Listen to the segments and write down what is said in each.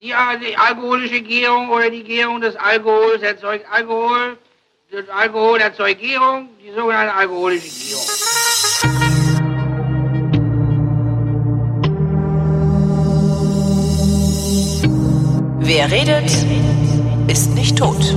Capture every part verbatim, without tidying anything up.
Die, die alkoholische Gärung oder die Gärung des Alkohols erzeugt Alkohol. Das Alkohol erzeugt Gärung, die sogenannte alkoholische Gärung. Wer redet, ist nicht tot.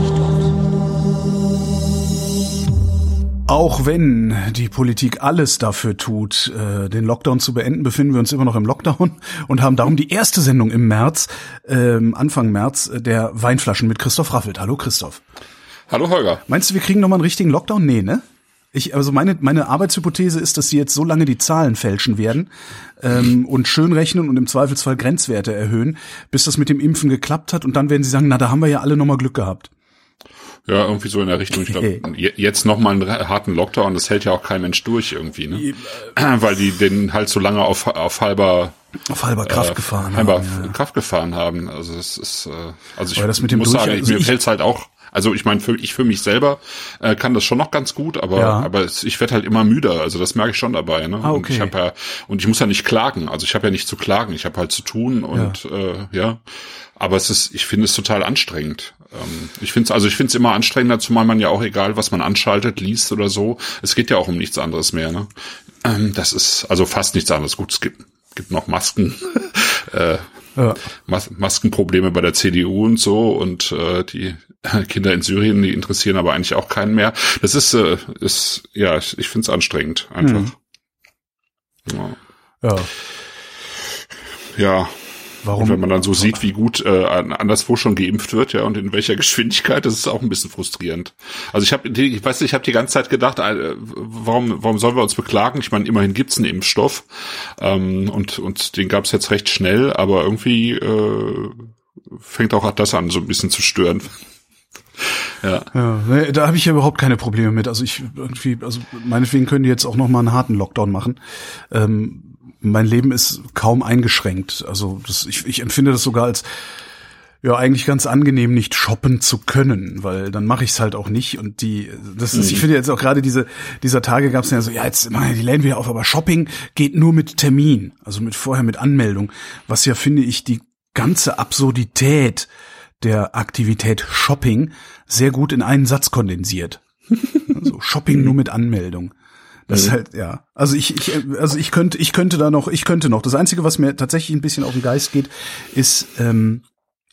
Auch wenn die Politik alles dafür tut, den Lockdown zu beenden, befinden wir uns immer noch im Lockdown und haben darum die erste Sendung im März, ähm, Anfang März, der Weinflaschen mit Christoph Raffelt. Hallo Christoph. Hallo Holger. Meinst du, wir kriegen nochmal einen richtigen Lockdown? Nee, ne? Ich, also meine, meine Arbeitshypothese ist, dass sie jetzt so lange die Zahlen fälschen werden ähm, und schön rechnen und im Zweifelsfall Grenzwerte erhöhen, bis das mit dem Impfen geklappt hat und dann werden sie sagen, na, da haben wir ja alle nochmal Glück gehabt. Ja, irgendwie so in der Richtung. Ich glaube, jetzt nochmal einen harten Lockdown, das hält ja auch kein Mensch durch irgendwie, ne? Weil die den halt so lange auf, auf halber auf halber Kraft äh, gefahren halber haben. Ja. Kraft gefahren haben. Also es ist, äh, also ich das mit dem muss durch, sagen, also mir ich, fällt's halt auch. Also ich meine, für, ich für mich selber äh, kann das schon noch ganz gut, aber ja. aber es, ich werde halt immer müder. Also das merke ich schon dabei. Ne? Ah, okay. Und ich habe ja und ich muss ja nicht klagen. Also ich habe ja nicht zu klagen. Ich habe halt zu tun und ja. Äh, ja. Aber es ist, ich finde es total anstrengend. Ähm, ich finde es, also ich finde es immer anstrengender, zumal man ja auch egal, was man anschaltet, liest oder so. Es geht ja auch um nichts anderes mehr. Ne? Ähm, das ist also fast nichts anderes. Gut, es gibt gibt noch Masken. äh, Ja. Mas- Maskenprobleme bei der C D U und so und äh, die Kinder in Syrien, die interessieren aber eigentlich auch keinen mehr. Das ist, äh, ist ja, ich, ich finde es anstrengend einfach. Mhm. Ja. Ja. Ja. Warum? Und wenn man dann so sieht, wie gut äh, anderswo schon geimpft wird, ja, und in welcher Geschwindigkeit, das ist auch ein bisschen frustrierend. Also ich habe, ich weiß nicht, ich habe die ganze Zeit gedacht, äh, warum, warum sollen wir uns beklagen? Ich meine, immerhin gibt's einen Impfstoff ähm, und und den gab's jetzt recht schnell, aber irgendwie äh, fängt auch das an, so ein bisschen zu stören. Ja. Ja, da habe ich ja überhaupt keine Probleme mit. Also ich irgendwie, also meinetwegen können die jetzt auch noch mal einen harten Lockdown machen. Ähm, mein Leben ist kaum eingeschränkt. Also das, ich, ich empfinde das sogar als ja eigentlich ganz angenehm, nicht shoppen zu können, weil dann mache ich es halt auch nicht. Und die, das ist, mhm. ich finde jetzt auch gerade diese dieser Tage gab es ja so, ja jetzt machen ja die Läden wieder auf, aber Shopping geht nur mit Termin, also mit vorher mit Anmeldung, was ja finde ich die ganze Absurdität der Aktivität Shopping sehr gut in einen Satz kondensiert. Also Shopping nur mit Anmeldung. Das ist halt, ja. Also ich, ich, also ich könnte, ich könnte da noch, ich könnte noch. Das Einzige, was mir tatsächlich ein bisschen auf den Geist geht, ist, ähm,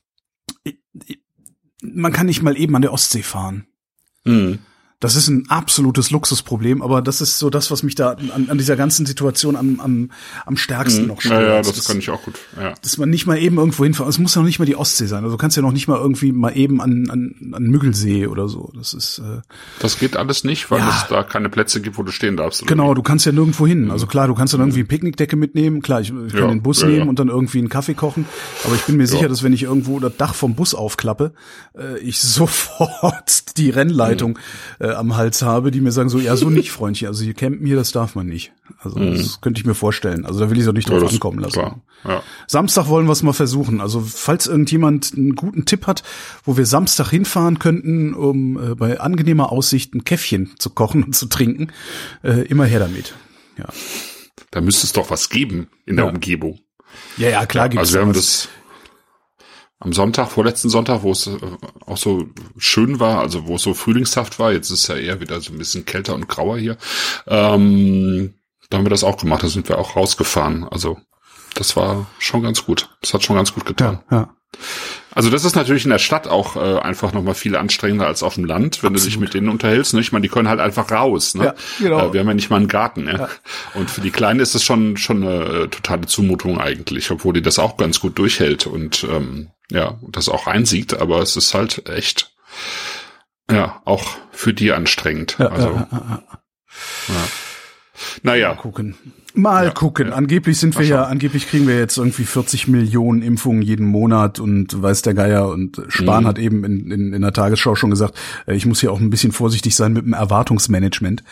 man kann nicht mal eben an der Ostsee fahren. Mhm. Das ist ein absolutes Luxusproblem, aber das ist so das, was mich da an, an dieser ganzen Situation am, am, am stärksten mhm. noch stört. Ja, ja, das, das kann ich auch gut. Ja. Dass man nicht mal eben irgendwo hinfahren. Es muss ja noch nicht mal die Ostsee sein. Also du kannst ja noch nicht mal irgendwie mal eben an, an, an Müggelsee oder so. Das ist. Äh, das geht alles nicht, weil ja. es da keine Plätze gibt, wo du stehen darfst. Oder genau, wie? du kannst ja nirgendwo hin. Also klar, du kannst dann irgendwie eine Picknickdecke mitnehmen. Klar, ich, ich kann ja, den Bus ja, nehmen ja. und dann irgendwie einen Kaffee kochen. Aber ich bin mir ja. sicher, dass wenn ich irgendwo das Dach vom Bus aufklappe, äh, ich sofort die Rennleitung mhm. äh, am Hals habe, die mir sagen so, ja, so nicht, Freundchen, also hier campen hier, das darf man nicht. Also mhm. das könnte ich mir vorstellen. Also da will ich es auch nicht drauf ja, ankommen lassen. Ja. Samstag wollen wir es mal versuchen. Also falls irgendjemand einen guten Tipp hat, wo wir Samstag hinfahren könnten, um äh, bei angenehmer Aussicht ein Käffchen zu kochen und zu trinken, äh, immer her damit. Ja. Da müsste es doch was geben in der ja. Umgebung. Ja, ja, klar gibt es. Also wir haben das am Sonntag, vorletzten Sonntag, wo es äh, auch so schön war, also wo es so frühlingshaft war, jetzt ist es ja eher wieder so ein bisschen kälter und grauer hier, ähm, da haben wir das auch gemacht, da sind wir auch rausgefahren, also das war schon ganz gut, das hat schon ganz gut getan. Ja, ja. Also das ist natürlich in der Stadt auch äh, einfach nochmal viel anstrengender als auf dem Land, wenn Absolut. du dich mit denen unterhältst. Ne? Ich meine, die können halt einfach raus. Ne? Ja, genau. äh, wir haben ja nicht mal einen Garten. Ne? Ja. Und für die Kleinen ist es schon schon eine äh, totale Zumutung eigentlich, obwohl die das auch ganz gut durchhält und ähm, ja, das auch einsieht. Aber es ist halt echt, ja, auch für die anstrengend. Ja, also, ja, ja, ja. ja. Naja. Mal gucken. Mal ja, gucken. Ja. Angeblich sind wir ja, angeblich kriegen wir jetzt irgendwie vierzig Millionen Impfungen jeden Monat und weiß der Geier. Und Spahn mhm. hat eben in, in, in der Tagesschau schon gesagt, ich muss hier auch ein bisschen vorsichtig sein mit dem Erwartungsmanagement.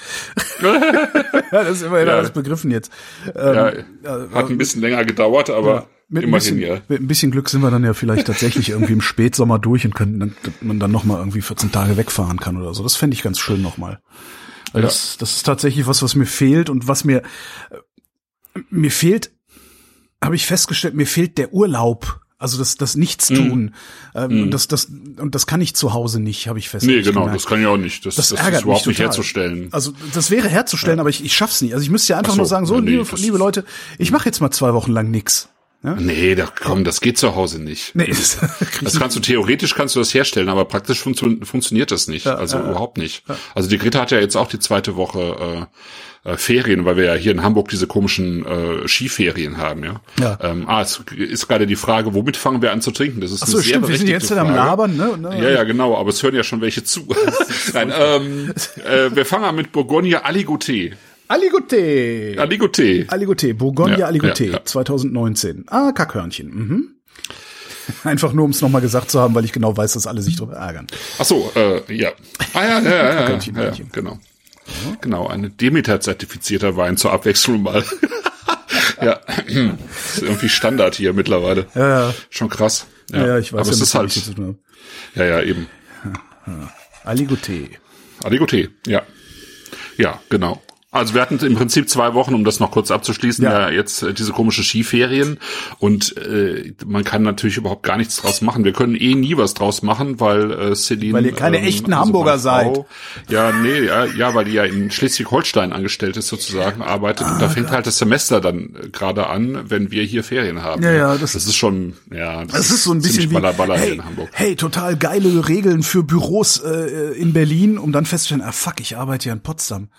Das ist immer ja. alles begriffen jetzt. Ja, hat ein bisschen länger gedauert, aber ja, mit immerhin ein bisschen, ja. Mit ein bisschen Glück sind wir dann ja vielleicht tatsächlich irgendwie im Spätsommer durch und können, dann, man dann nochmal irgendwie vierzehn Tage wegfahren kann oder so. Das fände ich ganz schön nochmal. Weil ja. das, das ist tatsächlich was, was mir fehlt und was mir, mir fehlt, habe ich festgestellt, mir fehlt der Urlaub Also das das Nichtstun. Mm. Ähm, mm. Das das und das kann ich zu Hause nicht, habe ich festgestellt. Nee, genau, gemerkt. Das kann ich auch nicht. Das, das, das ärgert ist überhaupt mich nicht herzustellen. Also das wäre herzustellen, ja. aber ich ich schaff's nicht. Also ich müsste ja einfach so, nur sagen, so ja, nee, liebe, liebe Leute, ich mache jetzt mal zwei Wochen lang nix. Ja? Nee, da, komm, das geht zu Hause nicht. Nee, das, das kannst du theoretisch kannst du das herstellen, aber praktisch funktio- funktioniert das nicht. Ja, also ja, überhaupt nicht. Ja. Also die Greta hat ja jetzt auch die zweite Woche äh, äh, Ferien, weil wir ja hier in Hamburg diese komischen äh, Skiferien haben, ja. ja. Ähm, ah, es ist gerade die Frage, womit fangen wir an zu trinken? Das ist Ach so, eine sehr stimmt, berechtigte wir sind jetzt Frage. Am Labern, ne? ne? Ja, ja, genau, aber es hören ja schon welche zu. Nein, ähm, äh, wir fangen an mit Bourgogne Aligoté. Aligoté. Aligoté. Aligoté. Bourgogne ja, Aligoté. Ja, ja. zwanzig neunzehn. Ah, Kackhörnchen. Mhm. Einfach nur, um es nochmal gesagt zu haben, weil ich genau weiß, dass alle sich drüber ärgern. Ach so, äh, ja. Ah, ja, ja, ja, ja, ja, ja genau. Ja. Genau, ein Demeter-zertifizierter Wein zur Abwechslung mal. Ja, ist irgendwie Standard hier mittlerweile. Ja, ja. Schon krass. Ja, ja ich weiß. Aber ja, es ist halt. Zu tun habe. Ja, ja, eben. Aligoté. Aligoté, ja. Ja, genau. Also wir hatten im Prinzip zwei Wochen, um das noch kurz abzuschließen, ja, ja jetzt äh, diese komische Skiferien und äh, man kann natürlich überhaupt gar nichts draus machen. Wir können eh nie was draus machen, weil äh, Celine... Weil ihr keine ähm, echten also Hamburger Frau, seid. Ja, nee, ja, ja, weil die ja in Schleswig-Holstein angestellt ist sozusagen, arbeitet ah, und da fängt ja. halt das Semester dann äh, gerade an, wenn wir hier Ferien haben. Ja, ja, das, das ist schon, ja, das, das ist so ein bisschen wie, Baller hey, hier in Hamburg. Hey, total geile Regeln für Büros äh, in Berlin, um dann festzustellen, ah fuck, ich arbeite ja in Potsdam.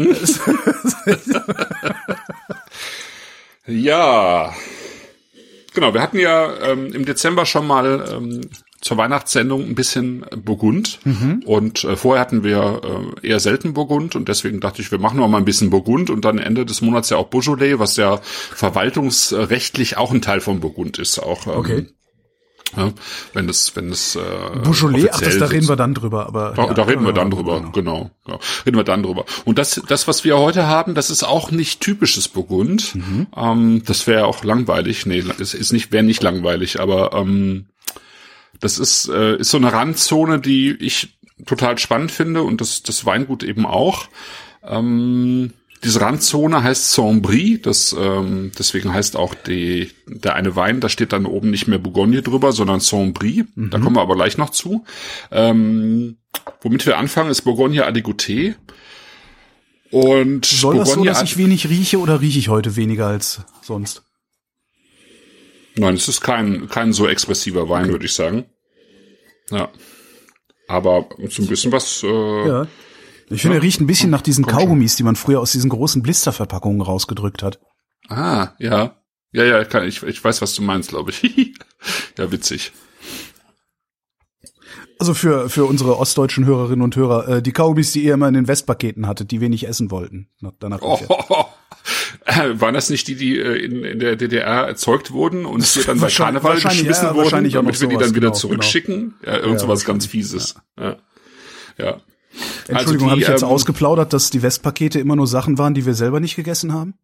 Ja, genau, wir hatten ja ähm, im Dezember schon mal ähm, zur Weihnachtssendung ein bisschen Burgund mhm. und äh, vorher hatten wir äh, eher selten Burgund und deswegen dachte ich, wir machen noch mal ein bisschen Burgund und dann Ende des Monats ja auch Beaujolais, was ja verwaltungsrechtlich auch ein Teil von Burgund ist, auch ähm, okay. Ja, wenn das, wenn das, äh, Beaujolais, ach, das, da reden wir dann drüber, aber. Da, ja, da reden wir dann drüber, genau. genau. Ja, reden wir dann drüber. Und das, das, was wir heute haben, das ist auch nicht typisches Burgund. Mhm. Ähm, das wäre auch langweilig. Nee, es ist nicht, wäre nicht langweilig, aber, ähm, das ist, äh, ist so eine Randzone, die ich total spannend finde und das, das Weingut eben auch. Ähm, Diese Randzone heißt Saint-Brie, das ähm, deswegen heißt auch die der eine Wein, da steht dann oben nicht mehr Bourgogne drüber, sondern Saint-Brie. Mhm. Da kommen wir aber gleich noch zu. Ähm, womit wir anfangen, ist Bourgogne Aligoté. Und soll das Bourgogne so, dass ich wenig rieche oder rieche ich heute weniger als sonst? Nein, es ist kein kein so expressiver Wein, okay. würde ich sagen. Ja, aber so ein bisschen was. Äh, ja. Ich finde, ja, er riecht ein bisschen nach diesen Kaugummis, die man früher aus diesen großen Blisterverpackungen rausgedrückt hat. Ah, ja. Ja, ja, kann, ich, ich weiß, was du meinst, glaube ich. Ja, witzig. Also für für unsere ostdeutschen Hörerinnen und Hörer, äh, die Kaugummis, die ihr immer in den Westpaketen hattet, die wenig essen wollten. Danach oh, oh, äh, waren das nicht die, die äh, in, in der D D R erzeugt wurden und hier dann bei Karneval geschmissen ja, wurden, damit wir die dann wieder genau, zurückschicken? Genau. Ja, irgend sowas ja, ganz Fieses. Ja. ja. ja. Entschuldigung, also habe ich jetzt ähm, ausgeplaudert, dass die Westpakete immer nur Sachen waren, die wir selber nicht gegessen haben?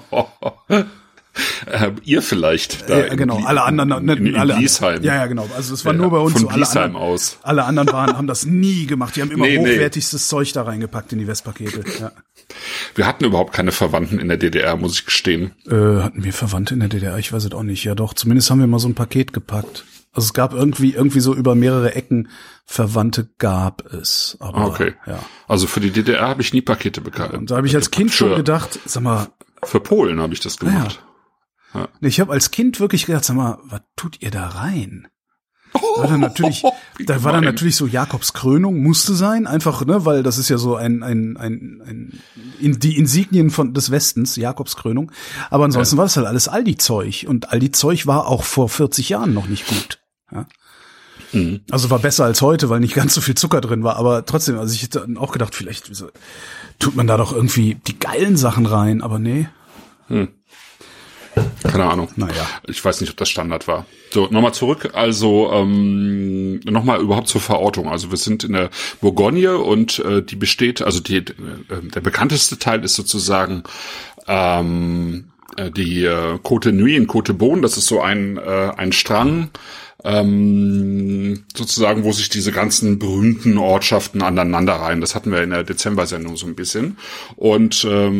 äh, ihr vielleicht. Da ja, genau, in, alle anderen. In, in, in alle, Bliesheim. Ja, ja, genau. Also es war ja, nur bei uns von so. Alle Bliesheim anderen, aus. Alle anderen waren, haben das nie gemacht. Die haben immer nee, hochwertigstes nee. Zeug da reingepackt in die Westpakete. Ja. Wir hatten überhaupt keine Verwandten in der D D R, muss ich gestehen. Äh, hatten wir Verwandte in der D D R? Ich weiß es auch nicht. Ja doch, zumindest haben wir mal so ein Paket gepackt. Also es gab irgendwie irgendwie so über mehrere Ecken Verwandte gab es. Aber, okay. Ja. Also für die D D R habe ich nie Pakete bekommen. Und da habe ich als Kind schon gedacht, sag mal. Für Polen habe ich das gemacht. Ja. Ja. Ich habe als Kind wirklich gedacht, sag mal, was tut ihr da rein? Da war dann natürlich, oh, da war dann natürlich so Jakobs Krönung musste sein, einfach, ne, weil das ist ja so ein ein ein, ein in die Insignien von des Westens, Jakobs Krönung. Aber ansonsten ja. war das halt alles Aldi-Zeug und Aldi-Zeug war auch vor vierzig Jahren noch nicht gut. Ja. Mhm. Also war besser als heute, weil nicht ganz so viel Zucker drin war, aber trotzdem, also ich hätte auch gedacht, vielleicht tut man da doch irgendwie die geilen Sachen rein, aber nee. Hm. Keine Ahnung. Naja. Ich weiß nicht, ob das Standard war. So, nochmal zurück. Also ähm, nochmal überhaupt zur Verortung. Also wir sind in der Bourgogne und äh, die besteht, also die, äh, der bekannteste Teil ist sozusagen ähm, die äh, Côte Nuit in Côte Beaune. Das ist so ein äh, ein Strang, ähm, sozusagen, wo sich diese ganzen berühmten Ortschaften aneinander reihen. Das hatten wir in der Dezember-Sendung so ein bisschen. Und ähm,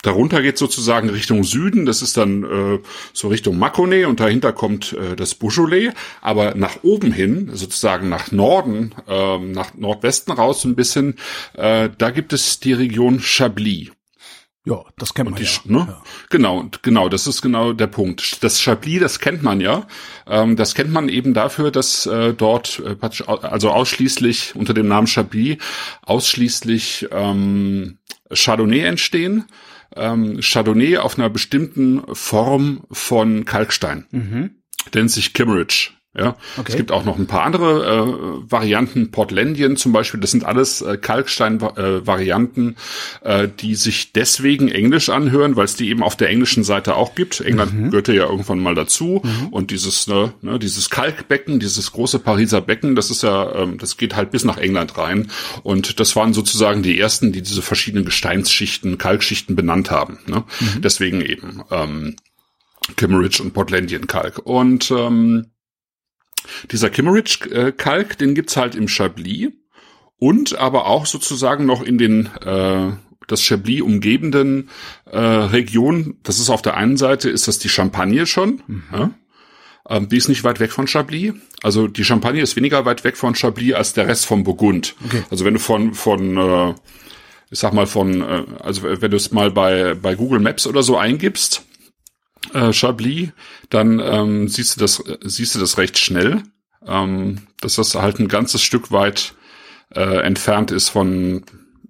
darunter geht sozusagen Richtung Süden, das ist dann äh, so Richtung Mâconnais und dahinter kommt äh, das Beaujolais, aber nach oben hin, sozusagen nach Norden, äh, nach Nordwesten raus ein bisschen, äh, da gibt es die Region Chablis. Ja, das kennt man die, ja. Ne? ja. Genau, genau, das ist genau der Punkt. Das Chablis, das kennt man ja. Ähm, das kennt man eben dafür, dass äh, dort äh, also ausschließlich unter dem Namen Chablis ausschließlich ähm, Chardonnay entstehen. Ähm, Chardonnay auf einer bestimmten Form von Kalkstein. Mhm. Nennt sich Kimmeridge. Ja, okay. Es gibt auch noch ein paar andere äh, Varianten, Portlandien zum Beispiel, das sind alles äh, Kalkstein-Varianten, äh, die sich deswegen englisch anhören, weil es die eben auf der englischen Seite auch gibt. England mhm. gehörte ja irgendwann mal dazu mhm. und dieses ne, ne, dieses Kalkbecken, dieses große Pariser Becken, das ist ja, ähm, das geht halt bis nach England rein und das waren sozusagen die ersten, die diese verschiedenen Gesteinsschichten, Kalkschichten benannt haben. Ne? Mhm. Deswegen eben ähm, Kimmeridge und Portlandien-Kalk und ähm, dieser Kimmeridge-Kalk, den gibt's halt im Chablis und aber auch sozusagen noch in den äh, das Chablis umgebenden äh, Regionen. Das ist auf der einen Seite ist das die Champagne schon, mhm. ja? ähm, die ist nicht weit weg von Chablis. Also die Champagne ist weniger weit weg von Chablis als der Rest vom Burgund. Okay. Also wenn du von von äh, ich sag mal von äh, also wenn du es mal bei bei Google Maps oder so eingibst. Äh, Chablis, dann ähm, siehst du das siehst du das recht schnell, ähm, dass das halt ein ganzes Stück weit äh, entfernt ist von,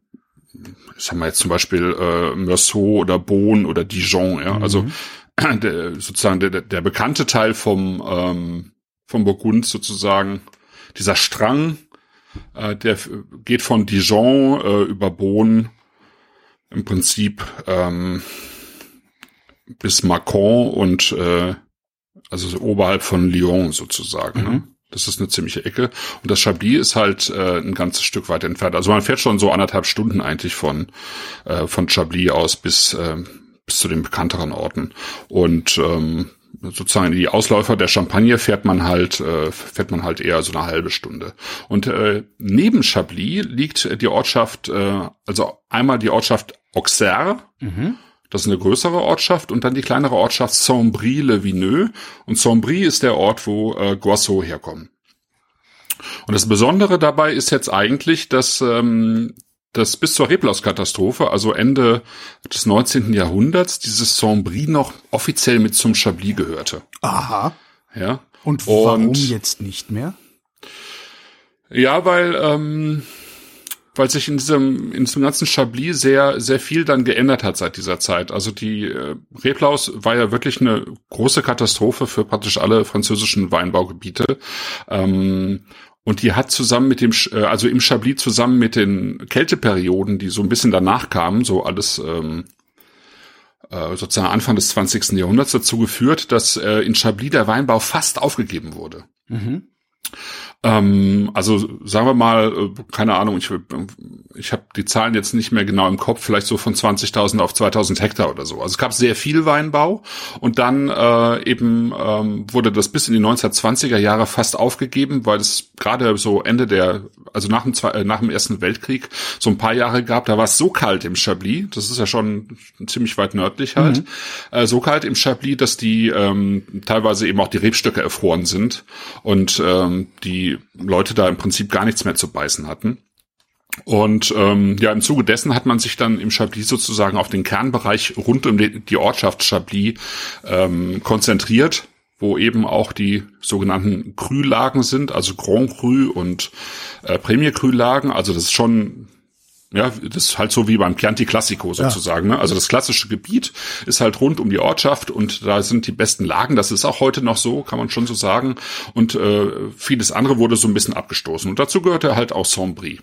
sagen wir jetzt zum Beispiel äh, Meursault oder Beaune oder Dijon, ja, mhm. also der, sozusagen der, der bekannte Teil vom ähm, vom Burgund sozusagen, dieser Strang, äh, der geht von Dijon äh, über Beaune im Prinzip ähm, bis Mâcon und äh, also so oberhalb von Lyon sozusagen. Mhm. Ne? Das ist eine ziemliche Ecke. Und das Chablis ist halt äh, ein ganzes Stück weit entfernt. Also man fährt schon so anderthalb Stunden eigentlich von äh, von Chablis aus bis äh, bis zu den bekannteren Orten. Und ähm, sozusagen die Ausläufer der Champagne fährt man halt äh, fährt man halt eher so eine halbe Stunde. Und äh, neben Chablis liegt die Ortschaft, äh, also einmal die Ortschaft Auxerre. Mhm. Das ist eine größere Ortschaft und dann die kleinere Ortschaft Saint-Brie-le-Vineux. Und Saint-Brie ist der Ort, wo äh, Goisseau herkommt. Und das Besondere dabei ist jetzt eigentlich, dass ähm, dass bis zur Reblauskatastrophe, also Ende des neunzehnten Jahrhunderts, dieses Saint-Brie noch offiziell mit zum Chablis gehörte. Aha. Ja. Und warum und, jetzt nicht mehr? Ja, weil ähm, weil sich in diesem in diesem ganzen Chablis sehr sehr viel dann geändert hat seit dieser Zeit. Also die äh, Reblaus war ja wirklich eine große Katastrophe für praktisch alle französischen Weinbaugebiete. Ähm, und die hat zusammen mit dem, äh, also im Chablis zusammen mit den Kälteperioden, die so ein bisschen danach kamen, so alles ähm, äh, sozusagen Anfang des zwanzigsten Jahrhunderts dazu geführt, dass äh, in Chablis der Weinbau fast aufgegeben wurde. Mhm. Ähm, also sagen wir mal, keine Ahnung, ich, ich habe die Zahlen jetzt nicht mehr genau im Kopf, vielleicht so von zwanzigtausend auf zweitausend Hektar oder so. Also es gab sehr viel Weinbau und dann äh, eben ähm, wurde das bis in die neunzehnhundertzwanziger Jahre fast aufgegeben, weil es gerade so Ende der, also nach dem, äh, nach dem Ersten Weltkrieg so ein paar Jahre gab, da war es so kalt im Chablis, das ist ja schon ziemlich weit nördlich halt, mhm. äh, so kalt im Chablis, dass die ähm, teilweise eben auch die Rebstöcke erfroren sind und ähm, die Leute da im Prinzip gar nichts mehr zu beißen hatten. Und ähm, ja, im Zuge dessen hat man sich dann im Chablis sozusagen auf den Kernbereich rund um die, die Ortschaft Chablis ähm, konzentriert, wo eben auch die sogenannten Cru-Lagen sind, also Grand Cru und äh, Premier Cru-Lagen. Also das ist schon, ja, das ist halt so wie beim Chianti Classico sozusagen. Ja. Ne? Also das klassische Gebiet ist halt rund um die Ortschaft und da sind die besten Lagen. Das ist auch heute noch so, kann man schon so sagen. Und äh, vieles andere wurde so ein bisschen abgestoßen. Und dazu gehörte halt auch Saint-Brie.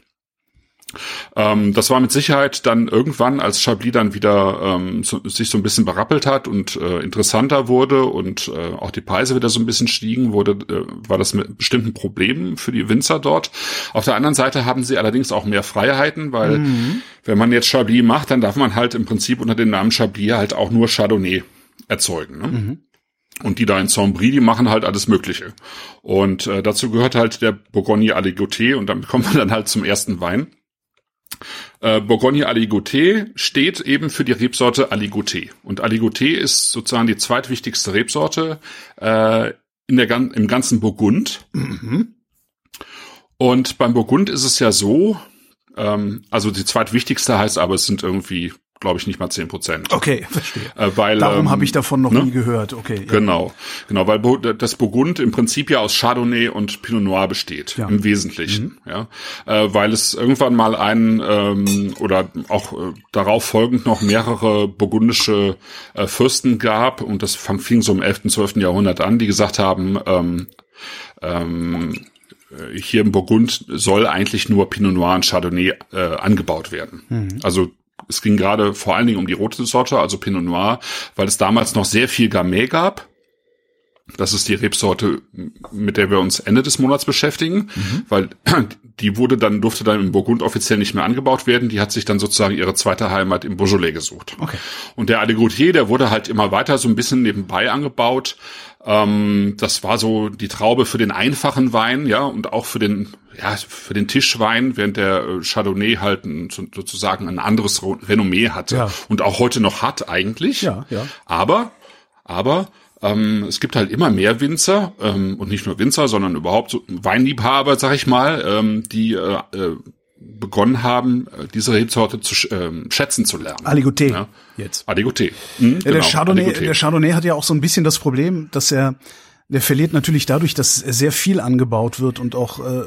Ähm, das war mit Sicherheit dann irgendwann, als Chablis dann wieder ähm, so, sich so ein bisschen berappelt hat und äh, interessanter wurde und äh, auch die Preise wieder so ein bisschen stiegen, wurde, äh, war das mit bestimmten Problemen für die Winzer dort. Auf der anderen Seite haben sie allerdings auch mehr Freiheiten, weil mhm. wenn man jetzt Chablis macht, dann darf man halt im Prinzip unter dem Namen Chablis halt auch nur Chardonnay erzeugen. Ne? Mhm. Und die da in Saint-Brie, die machen halt alles Mögliche. Und äh, dazu gehört halt der Bourgogne Aligoté und damit kommt man dann halt zum ersten Wein. Äh, Bourgogne Aligoté steht eben für die Rebsorte Aligoté. Und Aligoté ist sozusagen die zweitwichtigste Rebsorte äh, in der im ganzen Burgund. Mhm. Und beim Burgund ist es ja so, ähm, also die zweitwichtigste heißt aber, es sind irgendwie, glaube ich, nicht mal zehn Prozent. Okay, verstehe. Äh, weil, Darum ähm, habe ich davon noch ne? nie gehört. Okay. Ja. Genau, genau, weil das Burgund im Prinzip ja aus Chardonnay und Pinot Noir besteht, ja. im Wesentlichen, Mhm. ja, äh, weil es irgendwann mal einen ähm, oder auch äh, darauf folgend noch mehrere burgundische äh, Fürsten gab und das fing so im elften, zwölften Jahrhundert an, die gesagt haben, ähm, ähm, hier im Burgund soll eigentlich nur Pinot Noir und Chardonnay äh, angebaut werden. Mhm. Also es ging gerade vor allen Dingen um die rote Sorte, also Pinot Noir, weil es damals noch sehr viel Gamay gab. Das ist die Rebsorte, mit der wir uns Ende des Monats beschäftigen, mhm. weil die wurde dann, durfte dann im Burgund offiziell nicht mehr angebaut werden. Die hat sich dann sozusagen ihre zweite Heimat im Beaujolais gesucht. Okay. Und der Aligoté, der wurde halt immer weiter so ein bisschen nebenbei angebaut. Ähm, das war so die Traube für den einfachen Wein, ja, und auch für den, ja, für den Tischwein, während der äh, Chardonnay halt ein, sozusagen ein anderes Renommee hatte ja. und auch heute noch hat eigentlich. Ja, ja. Aber, aber, Ähm, es gibt halt immer mehr Winzer ähm, und nicht nur Winzer, sondern überhaupt so Weinliebhaber, sag ich mal, ähm, die äh, äh, begonnen haben, diese Rebsorte zu sch äh, schätzen zu lernen. Aligoté ja. jetzt. Aligoté. Mhm, ja, genau, der Chardonnay, Aligoté. der Chardonnay hat ja auch so ein bisschen das Problem, dass er, der verliert natürlich dadurch, dass sehr viel angebaut wird und auch äh,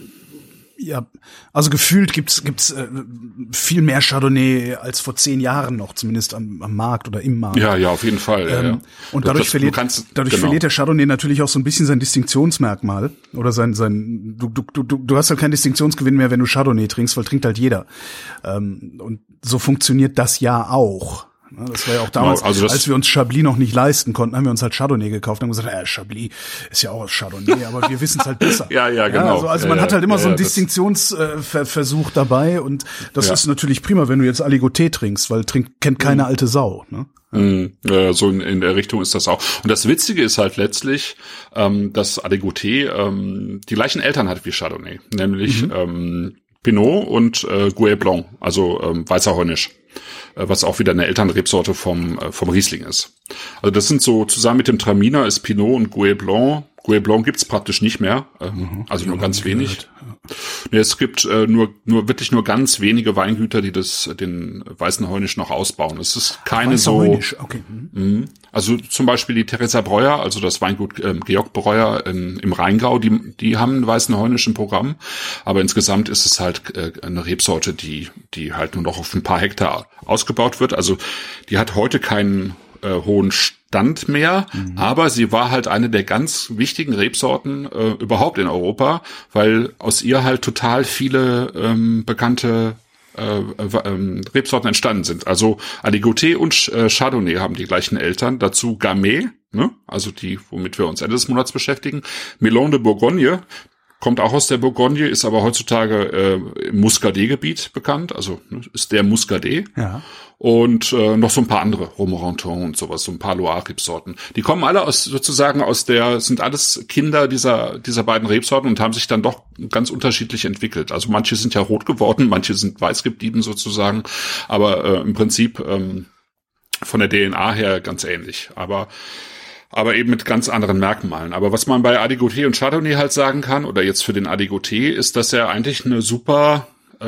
ja, also gefühlt gibt's gibt's äh, viel mehr Chardonnay als vor zehn Jahren noch, zumindest am, am Markt oder im Markt. Ja, ja, auf jeden Fall. Ja, ähm, ja. Und dadurch das, verliert kannst, dadurch genau. verliert der Chardonnay natürlich auch so ein bisschen sein Distinktionsmerkmal oder sein sein du du du du hast halt keinen Distinktionsgewinn mehr, wenn du Chardonnay trinkst, weil trinkt halt jeder. Ähm, und so funktioniert das ja auch. Das war ja auch damals, genau, also als wir uns Chablis noch nicht leisten konnten, haben wir uns halt Chardonnay gekauft und haben gesagt, äh, Chablis ist ja auch aus Chardonnay, aber wir wissen es halt besser. ja, ja, genau. Ja, also, also man ja, hat halt immer ja, so einen ja, Distinktionsversuch äh, dabei und das ja. ist natürlich prima, wenn du jetzt Aligoté trinkst, weil trinkt kennt keine mhm. alte Sau. Ne? Mhm. Äh, so in, in der Richtung ist das auch. Und das Witzige ist halt letztlich, ähm, dass Aligoté ähm, die gleichen Eltern hat wie Chardonnay, nämlich mhm. ähm, Pinot und äh, Gouais Blanc, also ähm, weißer Heunisch, äh, was auch wieder eine Elternrebsorte vom äh, vom Riesling ist. Also das sind so, zusammen mit dem Traminer ist Pinot und Gouais Blanc. Gouais Blanc gibt's praktisch nicht mehr, ähm, mhm. also nur ganz wenig. Ja. Nee, es gibt äh, nur nur wirklich nur ganz wenige Weingüter, die das den weißen Heunisch noch ausbauen. Es ist keine Weißer so. Heunisch, okay. Mhm. Also zum Beispiel die Theresa Breuer, also das Weingut ähm, Georg Breuer in, im Rheingau, die die haben einen weißen Heunisch im Programm, aber insgesamt ist es halt äh, eine Rebsorte, die die halt nur noch auf ein paar Hektar ausgebaut wird. Also die hat heute keinen äh, hohen Stand mehr, mhm. aber sie war halt eine der ganz wichtigen Rebsorten äh, überhaupt in Europa, weil aus ihr halt total viele ähm, bekannte Äh, äh, Rebsorten entstanden sind. Also Aligoté und äh, Chardonnay haben die gleichen Eltern. Dazu Gamay, ne? Also die, womit wir uns Ende des Monats beschäftigen. Melon de Bourgogne kommt auch aus der Bourgogne, ist aber heutzutage äh, im Muscadet-Gebiet bekannt. Also ne, ist der Muscadet. Ja. Und äh, noch so ein paar andere, Romorantin und sowas, so ein paar Loire-Rebsorten. Die kommen alle aus sozusagen aus der, sind alles Kinder dieser dieser beiden Rebsorten und haben sich dann doch ganz unterschiedlich entwickelt. Also manche sind ja rot geworden, manche sind weiß geblieben sozusagen, aber äh, im Prinzip ähm, von der D N A her ganz ähnlich. Aber aber eben mit ganz anderen Merkmalen. Aber was man bei Aligoté und Chardonnay halt sagen kann, oder jetzt für den Aligoté, ist, dass er eigentlich eine super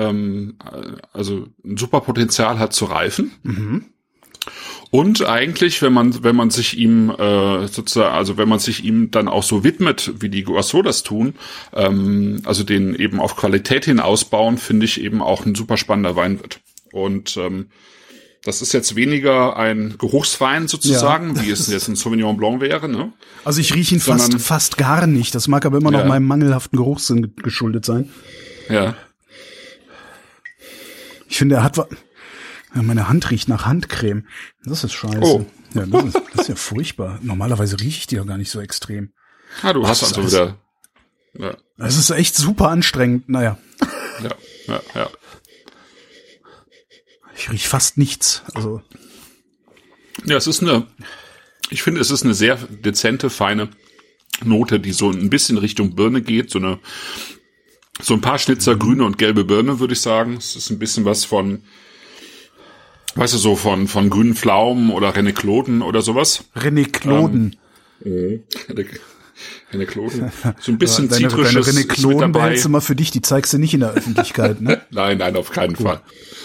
also ein super Potenzial hat zu reifen. Mhm. Und eigentlich, wenn man wenn man sich ihm äh, sozusagen, also wenn man sich ihm dann auch so widmet, wie die Guasso das tun, ähm, also den eben auf Qualität hin ausbauen, finde ich eben auch ein super spannender Wein wird. Und ähm, das ist jetzt weniger ein Geruchswein sozusagen, ja, wie es jetzt ein Sauvignon Blanc wäre, ne? Also ich rieche ihn Sondern, fast fast gar nicht. Das mag aber immer noch ja. meinem mangelhaften Geruchssinn geschuldet sein. Ja. Ich finde, er hat was. Ja, meine Hand riecht nach Handcreme. Das ist scheiße. Oh. Ja, das ist, das ist ja furchtbar. Normalerweise rieche ich die doch gar nicht so extrem. Ah, du hast also wieder. Ja. Es ist echt super anstrengend. Naja. Ja, ja, ja. Ich rieche fast nichts. Also. Ja, es ist eine. Ich finde, es ist eine sehr dezente, feine Note, die so ein bisschen Richtung Birne geht. So eine So ein paar Schnitzer, mhm. grüne und gelbe Birne, würde ich sagen. Es ist ein bisschen was von, weißt du, so von von grünen Pflaumen oder Rennekloten oder sowas. Rennekloten. Ähm, Rennekloten. So ein bisschen deine, Zitrisches deine ist mit dabei. Behältst du mal für dich, die zeigst du nicht in der Öffentlichkeit, ne? Nein, nein, auf keinen Fall.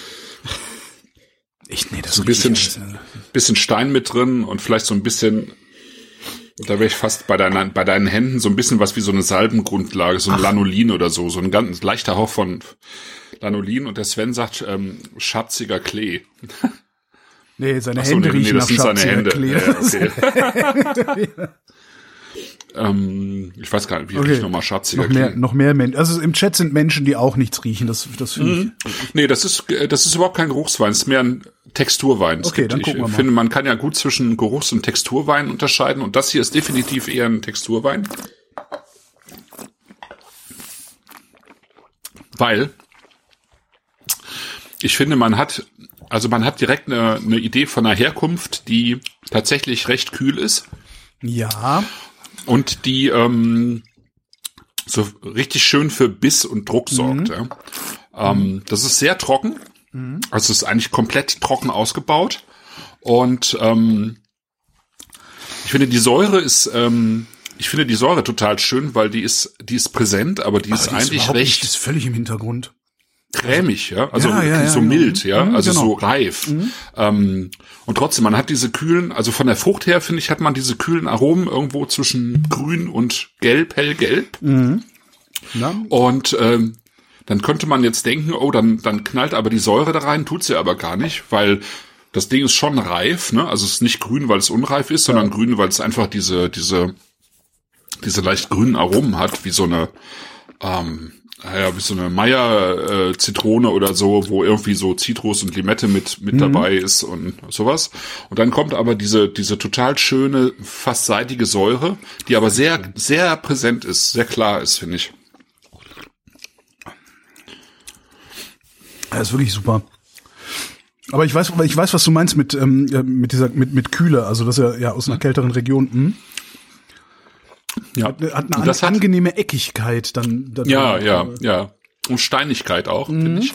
Echt, nee, das so ein bisschen, bisschen Stein mit drin und vielleicht so ein bisschen, da wäre ich fast bei deinen, bei deinen Händen so ein bisschen was wie so eine Salbengrundlage, so ein Ach. Lanolin oder so, so ein ganz leichter Hauch von Lanolin und der Sven sagt, ähm, schatziger Klee. Nee, seine so, Hände nee, riechen nee, das nach sind seine Hände. Klee. Ja, okay. ähm, ich weiß gar nicht, wie okay. riecht nochmal schatziger noch mehr, Klee? Noch mehr Menschen. Also im Chat sind Menschen, die auch nichts riechen. Das, das finde mhm. ich. Nee, das ist, das ist überhaupt kein Geruchswein. Es ist mehr ein Texturwein. Okay, gibt, dann ich gucken wir mal. finde, man kann ja gut zwischen Geruchs- und Texturwein unterscheiden und das hier ist definitiv eher ein Texturwein. Weil ich finde, man hat, also man hat direkt eine, eine Idee von einer Herkunft, die tatsächlich recht kühl ist. Ja. Und die ähm, so richtig schön für Biss und Druck sorgt. Mhm. Ja. Ähm, das ist sehr trocken. Mhm. Also es ist eigentlich komplett trocken ausgebaut. Und ähm, ich finde, die Säure ist, ähm, ich finde die Säure total schön, weil die ist, die ist präsent, aber die ist aber die eigentlich ist recht. Nicht, die ist völlig im Hintergrund. Cremig, ja, also ja, ja, so ja, mild, ja, ja. also genau. so reif. Mhm. Ähm, und trotzdem, man hat diese kühlen, also von der Frucht her, finde ich, hat man diese kühlen Aromen irgendwo zwischen grün und gelb, hellgelb. Mhm. Ja. Und ähm, dann könnte man jetzt denken, oh, dann dann knallt aber die Säure da rein, tut sie aber gar nicht, weil das Ding ist schon reif, ne? Also es ist nicht grün, weil es unreif ist, sondern ja. grün, weil es einfach diese diese diese leicht grünen Aromen hat, wie so eine ähm, ja, wie so eine Meier äh, Zitrone oder so, wo irgendwie so Zitrus und Limette mit mit mhm. dabei ist und sowas. Und dann kommt aber diese diese total schöne, fast seidige Säure, die aber sehr sehr präsent ist, sehr klar ist, finde ich. Das ist wirklich super. Aber ich weiß, ich weiß, was du meinst mit ähm, mit dieser mit mit Kühle. Also das ist ja, ja aus einer kälteren Region. Hm? Ja, hat, hat eine das an, hat, angenehme Eckigkeit dann. dann ja, dann, ja, äh, ja. Und Steinigkeit auch, mhm. finde ich.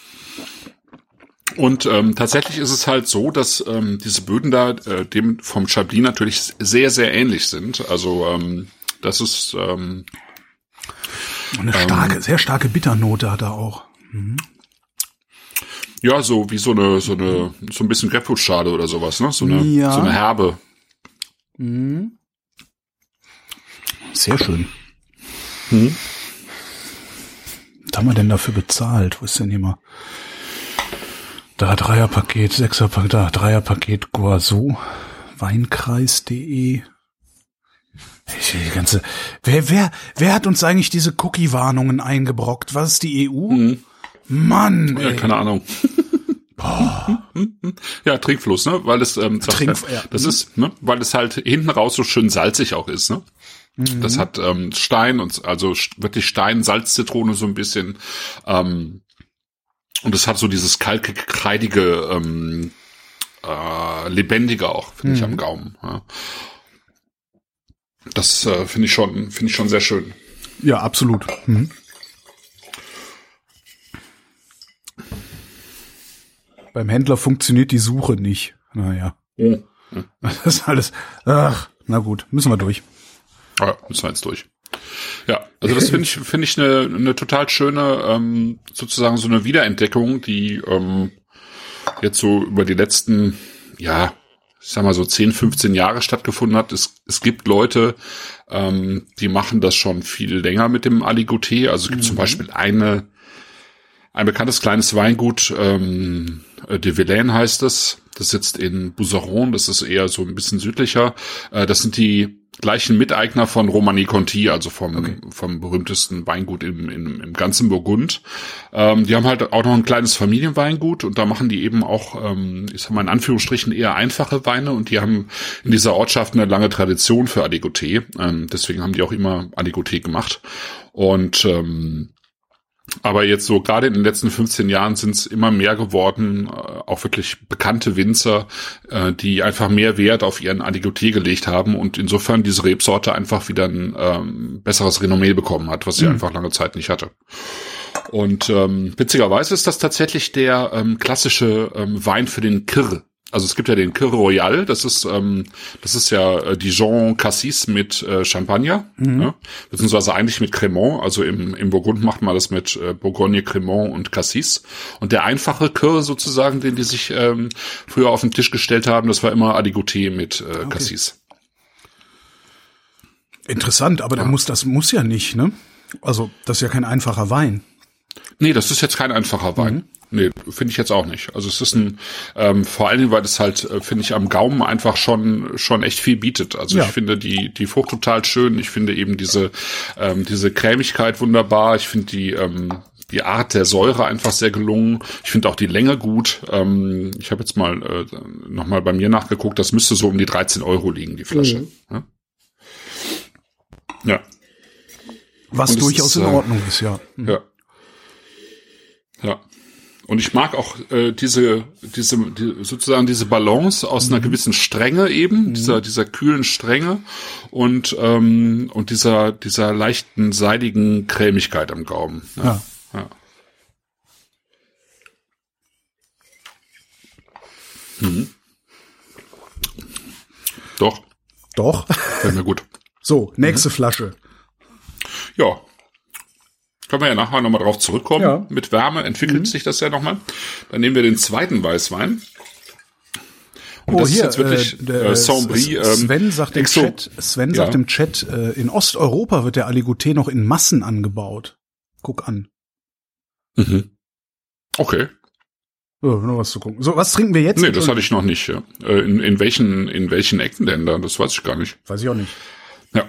Und ähm, tatsächlich ist es halt so, dass ähm, diese Böden da äh, dem vom Chablis natürlich sehr, sehr ähnlich sind. Also ähm, das ist ähm, eine starke, ähm, sehr starke Bitternote hat er auch. Mhm. Ja, so wie so eine, so eine, so ein bisschen Grapefruitschale oder sowas, ne? So eine, ja. so eine Herbe. Mhm. Sehr schön. Hm? Was haben wir denn dafür bezahlt? Wo ist denn hier mal? Da Dreierpaket, Sechserpaket, da Dreierpaket Guazou, Weinkreis punkt de. Die ganze, wer, wer, wer hat uns eigentlich diese Cookie-Warnungen eingebrockt? Was ist die E U? Hm. Mann, ja, ey. Keine Ahnung. Ja, Trinkfluss, ne? Weil es, ähm, das, Trink, ja. das ist, ne? Weil es halt hinten raus so schön salzig auch ist, ne? Mhm. Das hat ähm, Stein und also wirklich Stein, Salz-Zitrone so ein bisschen. Ähm, und es hat so dieses kalkige, kreidige, ähm, äh, lebendige auch, finde mhm. ich, am Gaumen. Ja. Das äh, finde ich schon, finde ich schon sehr schön. Ja, absolut. Mhm. Beim Händler funktioniert die Suche nicht. Naja. Mhm. Das ist alles. Ach, na gut, müssen wir durch. Ja, müssen wir jetzt durch. Ja, also das finde ich finde ich eine eine total schöne ähm, sozusagen so eine Wiederentdeckung, die ähm, jetzt so über die letzten ja ich sag mal so zehn, fünfzehn Jahre stattgefunden hat. Es es gibt Leute, ähm, die machen das schon viel länger mit dem Aligoté. Also es gibt mhm. zum Beispiel eine ein bekanntes kleines Weingut, ähm, de Villaine heißt es. Das sitzt in Bouzeron, das ist eher so ein bisschen südlicher. Äh, das sind die gleichen Miteigner von Romanée Conti, also vom okay. vom berühmtesten Weingut im, im, im ganzen Burgund. Ähm, die haben halt auch noch ein kleines Familienweingut und da machen die eben auch, ähm, ich sag mal in Anführungsstrichen, eher einfache Weine und die haben in dieser Ortschaft eine lange Tradition für Aligoté. Ähm, deswegen haben die auch immer Aligoté gemacht. Und ähm, Aber jetzt so gerade in den letzten fünfzehn Jahren sind es immer mehr geworden, auch wirklich bekannte Winzer, die einfach mehr Wert auf ihren Aligoté gelegt haben und insofern diese Rebsorte einfach wieder ein ähm, besseres Renommee bekommen hat, was sie mhm. einfach lange Zeit nicht hatte. Und ähm, witzigerweise ist das tatsächlich der ähm, klassische ähm, Wein für den Kir. Also es gibt ja den Kir Royal, das ist ähm, das ist ja äh, Dijon Cassis mit äh, Champagner, mhm. ne? Beziehungsweise eigentlich mit Crémant. Also im im Burgund macht man das mit äh, Bourgogne, Crémant und Cassis. Und der einfache Kir sozusagen, den die sich ähm, früher auf den Tisch gestellt haben, das war immer Aligoté mit äh, okay. Cassis. Interessant, aber der ja. muss das muss ja nicht, ne? Also das ist ja kein einfacher Wein. Nee, das ist jetzt kein einfacher Wein. Mhm. Nee, finde ich jetzt auch nicht. Also es ist ein, ähm, vor allen Dingen, weil das halt, äh, finde ich, am Gaumen einfach schon schon echt viel bietet. Also ja. ich finde die die Frucht total schön. Ich finde eben diese ähm, diese Cremigkeit wunderbar. Ich finde die ähm, die Art der Säure einfach sehr gelungen. Ich finde auch die Länge gut. Ähm, ich habe jetzt mal äh, nochmal bei mir nachgeguckt. Das müsste so um die dreizehn Euro liegen, die Flasche. Mhm. Ja. ja. Was durchaus ist, in Ordnung ist, ja. Mhm. Ja. Ja. Und ich mag auch äh, diese, diese, die, sozusagen diese Balance aus mhm. einer gewissen Strenge eben, mhm. dieser, dieser kühlen Strenge und ähm, und dieser, dieser leichten seidigen Cremigkeit am Gaumen. Ja. ja. ja. Mhm. Doch. Doch. Fällt mir gut. So, nächste mhm. Flasche. Ja. Können wir ja nachher nochmal drauf zurückkommen. Ja. Mit Wärme entwickelt mhm. sich das ja nochmal. Dann nehmen wir den zweiten Weißwein. Und oh, das hier, ist jetzt wirklich äh, äh, Saint-Brie. Ähm, Sven sagt im Exo- Chat, Sven sagt ja. im Chat, äh, in Osteuropa wird der Aligoté noch in Massen angebaut. Guck an. Mhm. Okay. So, noch was zu gucken. So, was trinken wir jetzt? Nee, das hatte ich noch nicht. Ja. In, in welchen, in welchen Ecken denn da? Das weiß ich gar nicht. Weiß ich auch nicht. Ja.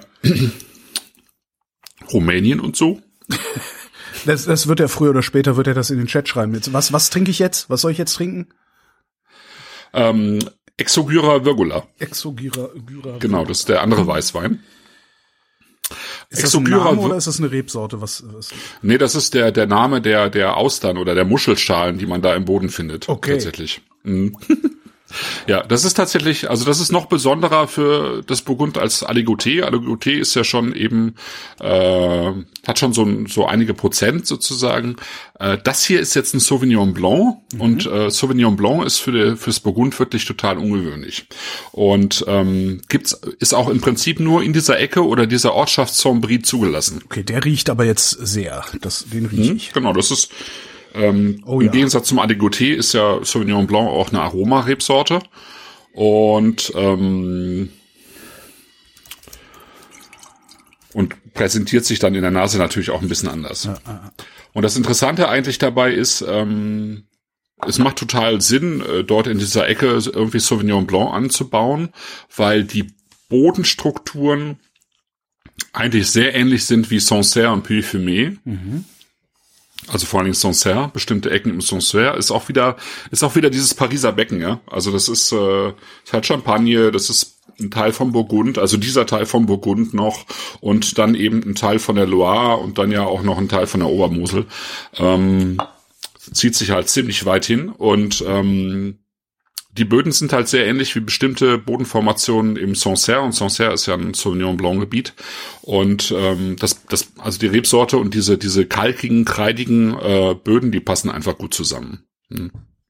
Rumänien und so? Das, das wird er früher oder später, wird er das in den Chat schreiben. Jetzt, was, was trinke ich jetzt? Was soll ich jetzt trinken? Ähm, Exogyra virgula. Exogyra virgula. Genau, das ist der andere Weißwein. Ist das ein Name oder ist das eine Rebsorte? Was, was? Nee, das ist der, der Name der, der Austern oder der Muschelschalen, die man da im Boden findet. Okay. Tatsächlich. Mhm. Ja, das ist tatsächlich, also das ist noch besonderer für das Burgund als Aligoté. Aligoté ist ja schon eben, äh, hat schon so, so einige Prozent sozusagen. Äh, das hier ist jetzt ein Sauvignon Blanc mhm. und äh, Sauvignon Blanc ist für die, fürs Burgund wirklich total ungewöhnlich. Und ähm, gibt's ist auch im Prinzip nur in dieser Ecke oder dieser Ortschaft Saint-Brie zugelassen. Okay, der riecht aber jetzt sehr. Das, den riech mhm, ich. Genau, das ist Ähm, oh, Im ja. Gegensatz zum Aligoté ist ja Sauvignon Blanc auch eine Aromarebsorte und ähm, und präsentiert sich dann in der Nase natürlich auch ein bisschen anders. Ja, ja. Und das Interessante eigentlich dabei ist, ähm, es macht total Sinn, äh, dort in dieser Ecke irgendwie Sauvignon Blanc anzubauen, weil die Bodenstrukturen eigentlich sehr ähnlich sind wie Sancerre und Puy-Fumé. Mhm. Also vor allen Dingen Sancerre, bestimmte Ecken im Sancerre, ist auch wieder, ist auch wieder dieses Pariser Becken, ja. Also das ist, äh, ist halt Champagne, das ist ein Teil vom Burgund, also dieser Teil vom Burgund noch und dann eben ein Teil von der Loire und dann ja auch noch ein Teil von der Obermosel. Ähm, zieht sich halt ziemlich weit hin und ähm, die Böden sind halt sehr ähnlich wie bestimmte Bodenformationen im Sancerre und Sancerre ist ja ein Sauvignon Blanc Gebiet und ähm, das das also die Rebsorte und diese diese kalkigen kreidigen äh, Böden, die passen einfach gut zusammen. Hm.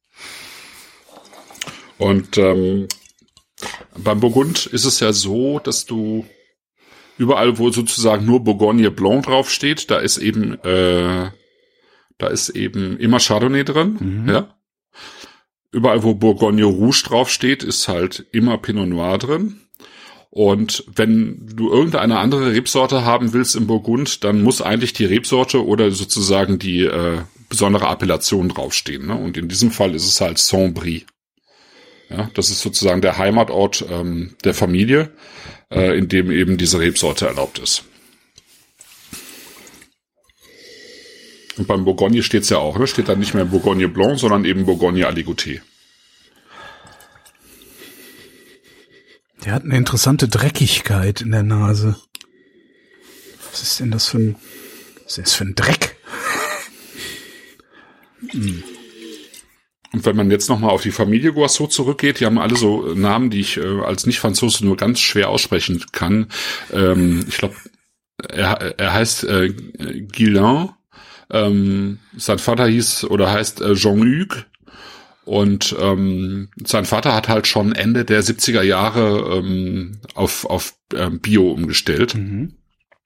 Und ähm, beim Burgund ist es ja so, dass du überall, wo sozusagen nur Bourgogne Blanc draufsteht, da ist eben äh, da ist eben immer Chardonnay drin, mhm. ja. Überall, wo Bourgogne Rouge draufsteht, ist halt immer Pinot Noir drin. Und wenn du irgendeine andere Rebsorte haben willst im Burgund, dann muss eigentlich die Rebsorte oder sozusagen die äh, besondere Appellation draufstehen. Ne? Und in diesem Fall ist es halt Saint-Brie. Ja, das ist sozusagen der Heimatort ähm, der Familie, äh, in dem eben diese Rebsorte erlaubt ist. Und beim Bourgogne steht's ja auch, ne? Steht dann nicht mehr Bourgogne Blanc, sondern eben Bourgogne Aligoté. Der hat eine interessante Dreckigkeit in der Nase. Was ist denn das für ein, was ist das für ein Dreck? Mm. Und wenn man jetzt nochmal auf die Familie Guassot zurückgeht, die haben alle so Namen, die ich äh, als Nicht-Franzose nur ganz schwer aussprechen kann. Ähm, ich glaube, er, er heißt äh, Guillain. Ähm, sein Vater hieß oder heißt äh, Jean-Hugues. Und ähm, sein Vater hat halt schon Ende der siebziger Jahre ähm, auf, auf ähm, Bio umgestellt. Mhm.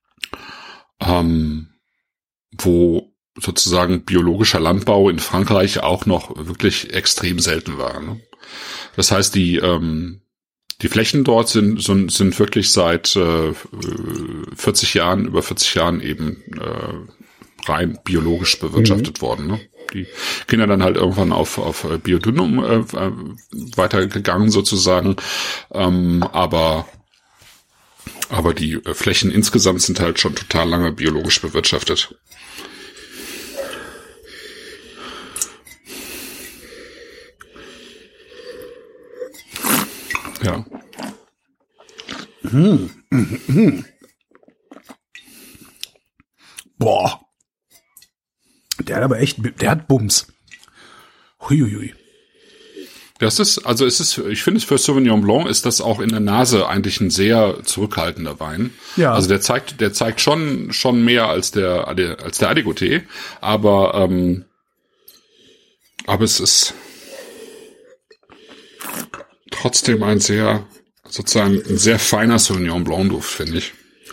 Ähm, wo sozusagen biologischer Landbau in Frankreich auch noch wirklich extrem selten war. Ne? Das heißt, die ähm, die Flächen dort sind sind, sind wirklich seit äh, vierzig Jahren, über vierzig Jahren eben äh, rein biologisch bewirtschaftet mhm. worden. Ne? Die Kinder dann halt irgendwann auf auf Biodynum äh, weitergegangen sozusagen, ähm, aber aber die Flächen insgesamt sind halt schon total lange biologisch bewirtschaftet. Ja. Mhm. Mhm. Boah. Der hat aber echt, der hat Bums. Huiuiui. Das ist, also es ist, ich finde, für Sauvignon Blanc ist das auch in der Nase eigentlich ein sehr zurückhaltender Wein. Ja. Also der zeigt, der zeigt schon, schon mehr als der, als der Aligoté, aber, ähm, aber es ist trotzdem ein sehr, sozusagen ein sehr feiner Sauvignon Blanc Duft, finde ich.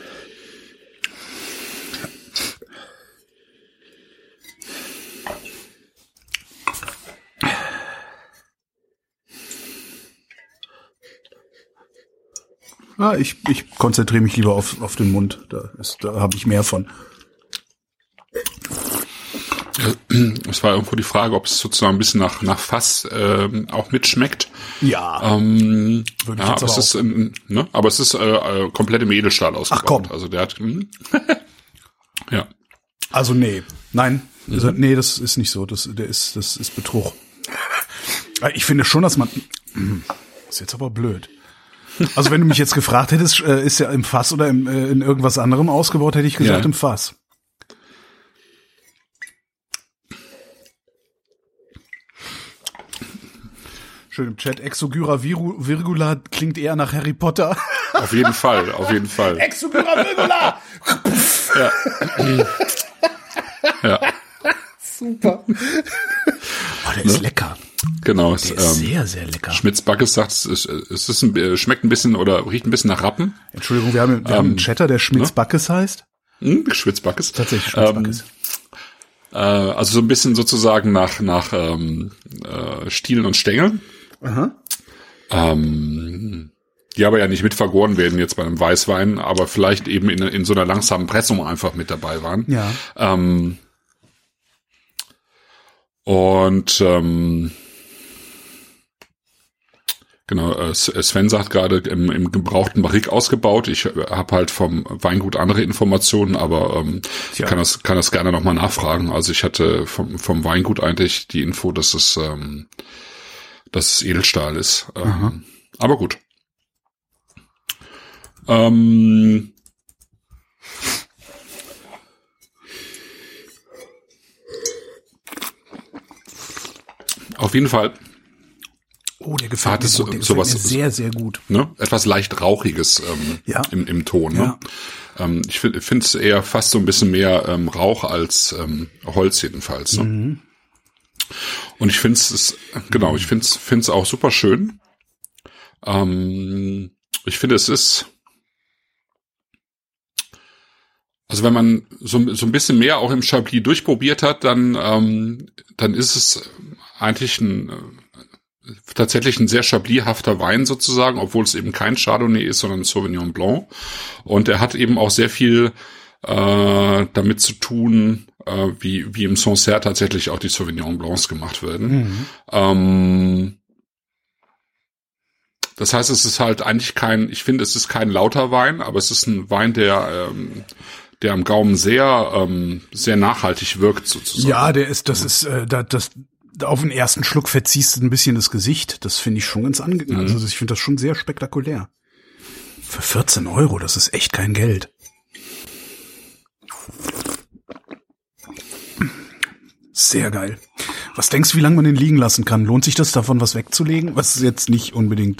Ah, ich, ich konzentriere mich lieber auf, auf den Mund. Da ist, da habe ich mehr von. Es war irgendwo die Frage, ob es sozusagen ein bisschen nach, nach Fass ähm, auch mitschmeckt. Ja. Ähm, Würde ich ja, jetzt aber aber es ist, ähm, ne, aber es ist äh, komplett im Edelstahl ausgebaut. Ach komm. Also der hat, hm. ja. Also nee, nein, mhm. also, nee, das ist nicht so. Das, der ist, das ist Betrug. Ich finde schon, dass man, ist jetzt aber blöd. Also wenn du mich jetzt gefragt hättest, ist ja im Fass oder im, in irgendwas anderem ausgebaut, hätte ich gesagt ja. im Fass. Schön im Chat. Exogyra virgula klingt eher nach Harry Potter. Auf jeden Fall, auf jeden Fall. Exogyra virgula! Ja. Ja. Super. Oh, der ist ne? lecker. Genau. Der es, ist ähm, sehr, sehr lecker. Schmitz-Backes sagt, es, ist, es ist ein, schmeckt ein bisschen oder riecht ein bisschen nach Rappen. Entschuldigung, wir haben, wir ähm, haben einen Chatter, der Schmitz-Backes ne? heißt. Hm, Schmitz-Backes. Tatsächlich Schmitz-Backes. Ähm, äh, also so ein bisschen sozusagen nach, nach ähm, äh, Stielen und Stängeln. Aha. Ähm, die aber ja nicht mit vergoren werden jetzt bei einem Weißwein, aber vielleicht eben in, in so einer langsamen Pressung einfach mit dabei waren. Ja. Ähm, und ähm, genau, Sven sagt gerade, im, im gebrauchten Barrique ausgebaut. Ich habe halt vom Weingut andere Informationen, aber ähm, ich kann das, kann das gerne nochmal nachfragen. Also ich hatte vom, vom Weingut eigentlich die Info, dass es, ähm, dass es Edelstahl ist. Ähm, aber gut. Ähm, auf jeden Fall. Oh, der gefällt mir, so, gut. Der sowas, gefällt mir sehr, sehr gut. Ne? Etwas leicht Rauchiges ähm, ja. im, im Ton. Ne? Ja. Ähm, ich finde es eher fast so ein bisschen mehr ähm, Rauch als ähm, Holz jedenfalls. Ne? Mhm. Und ich finde es, genau, ich finde es finde es auch super schön. Ähm, ich finde, es ist, also wenn man so, so ein bisschen mehr auch im Chablis durchprobiert hat, dann ähm, dann ist es eigentlich ein tatsächlich ein sehr chablishafter Wein sozusagen, obwohl es eben kein Chardonnay ist, sondern ein Sauvignon Blanc. Und er hat eben auch sehr viel äh, damit zu tun, äh, wie wie im Sancerre tatsächlich auch die Sauvignon Blancs gemacht werden. Mhm. Ähm, das heißt, es ist halt eigentlich kein, ich finde, es ist kein lauter Wein, aber es ist ein Wein, der ähm, der am Gaumen sehr ähm, sehr nachhaltig wirkt sozusagen. Ja, der ist, das ist, äh, das, das auf den ersten Schluck verziehst du ein bisschen das Gesicht. Das finde ich schon ganz angenehm. Mhm. Also ich finde das schon sehr spektakulär. Für vierzehn Euro, das ist echt kein Geld. Sehr geil. Was denkst du, wie lange man den liegen lassen kann? Lohnt sich das, davon was wegzulegen? Was ist jetzt nicht unbedingt.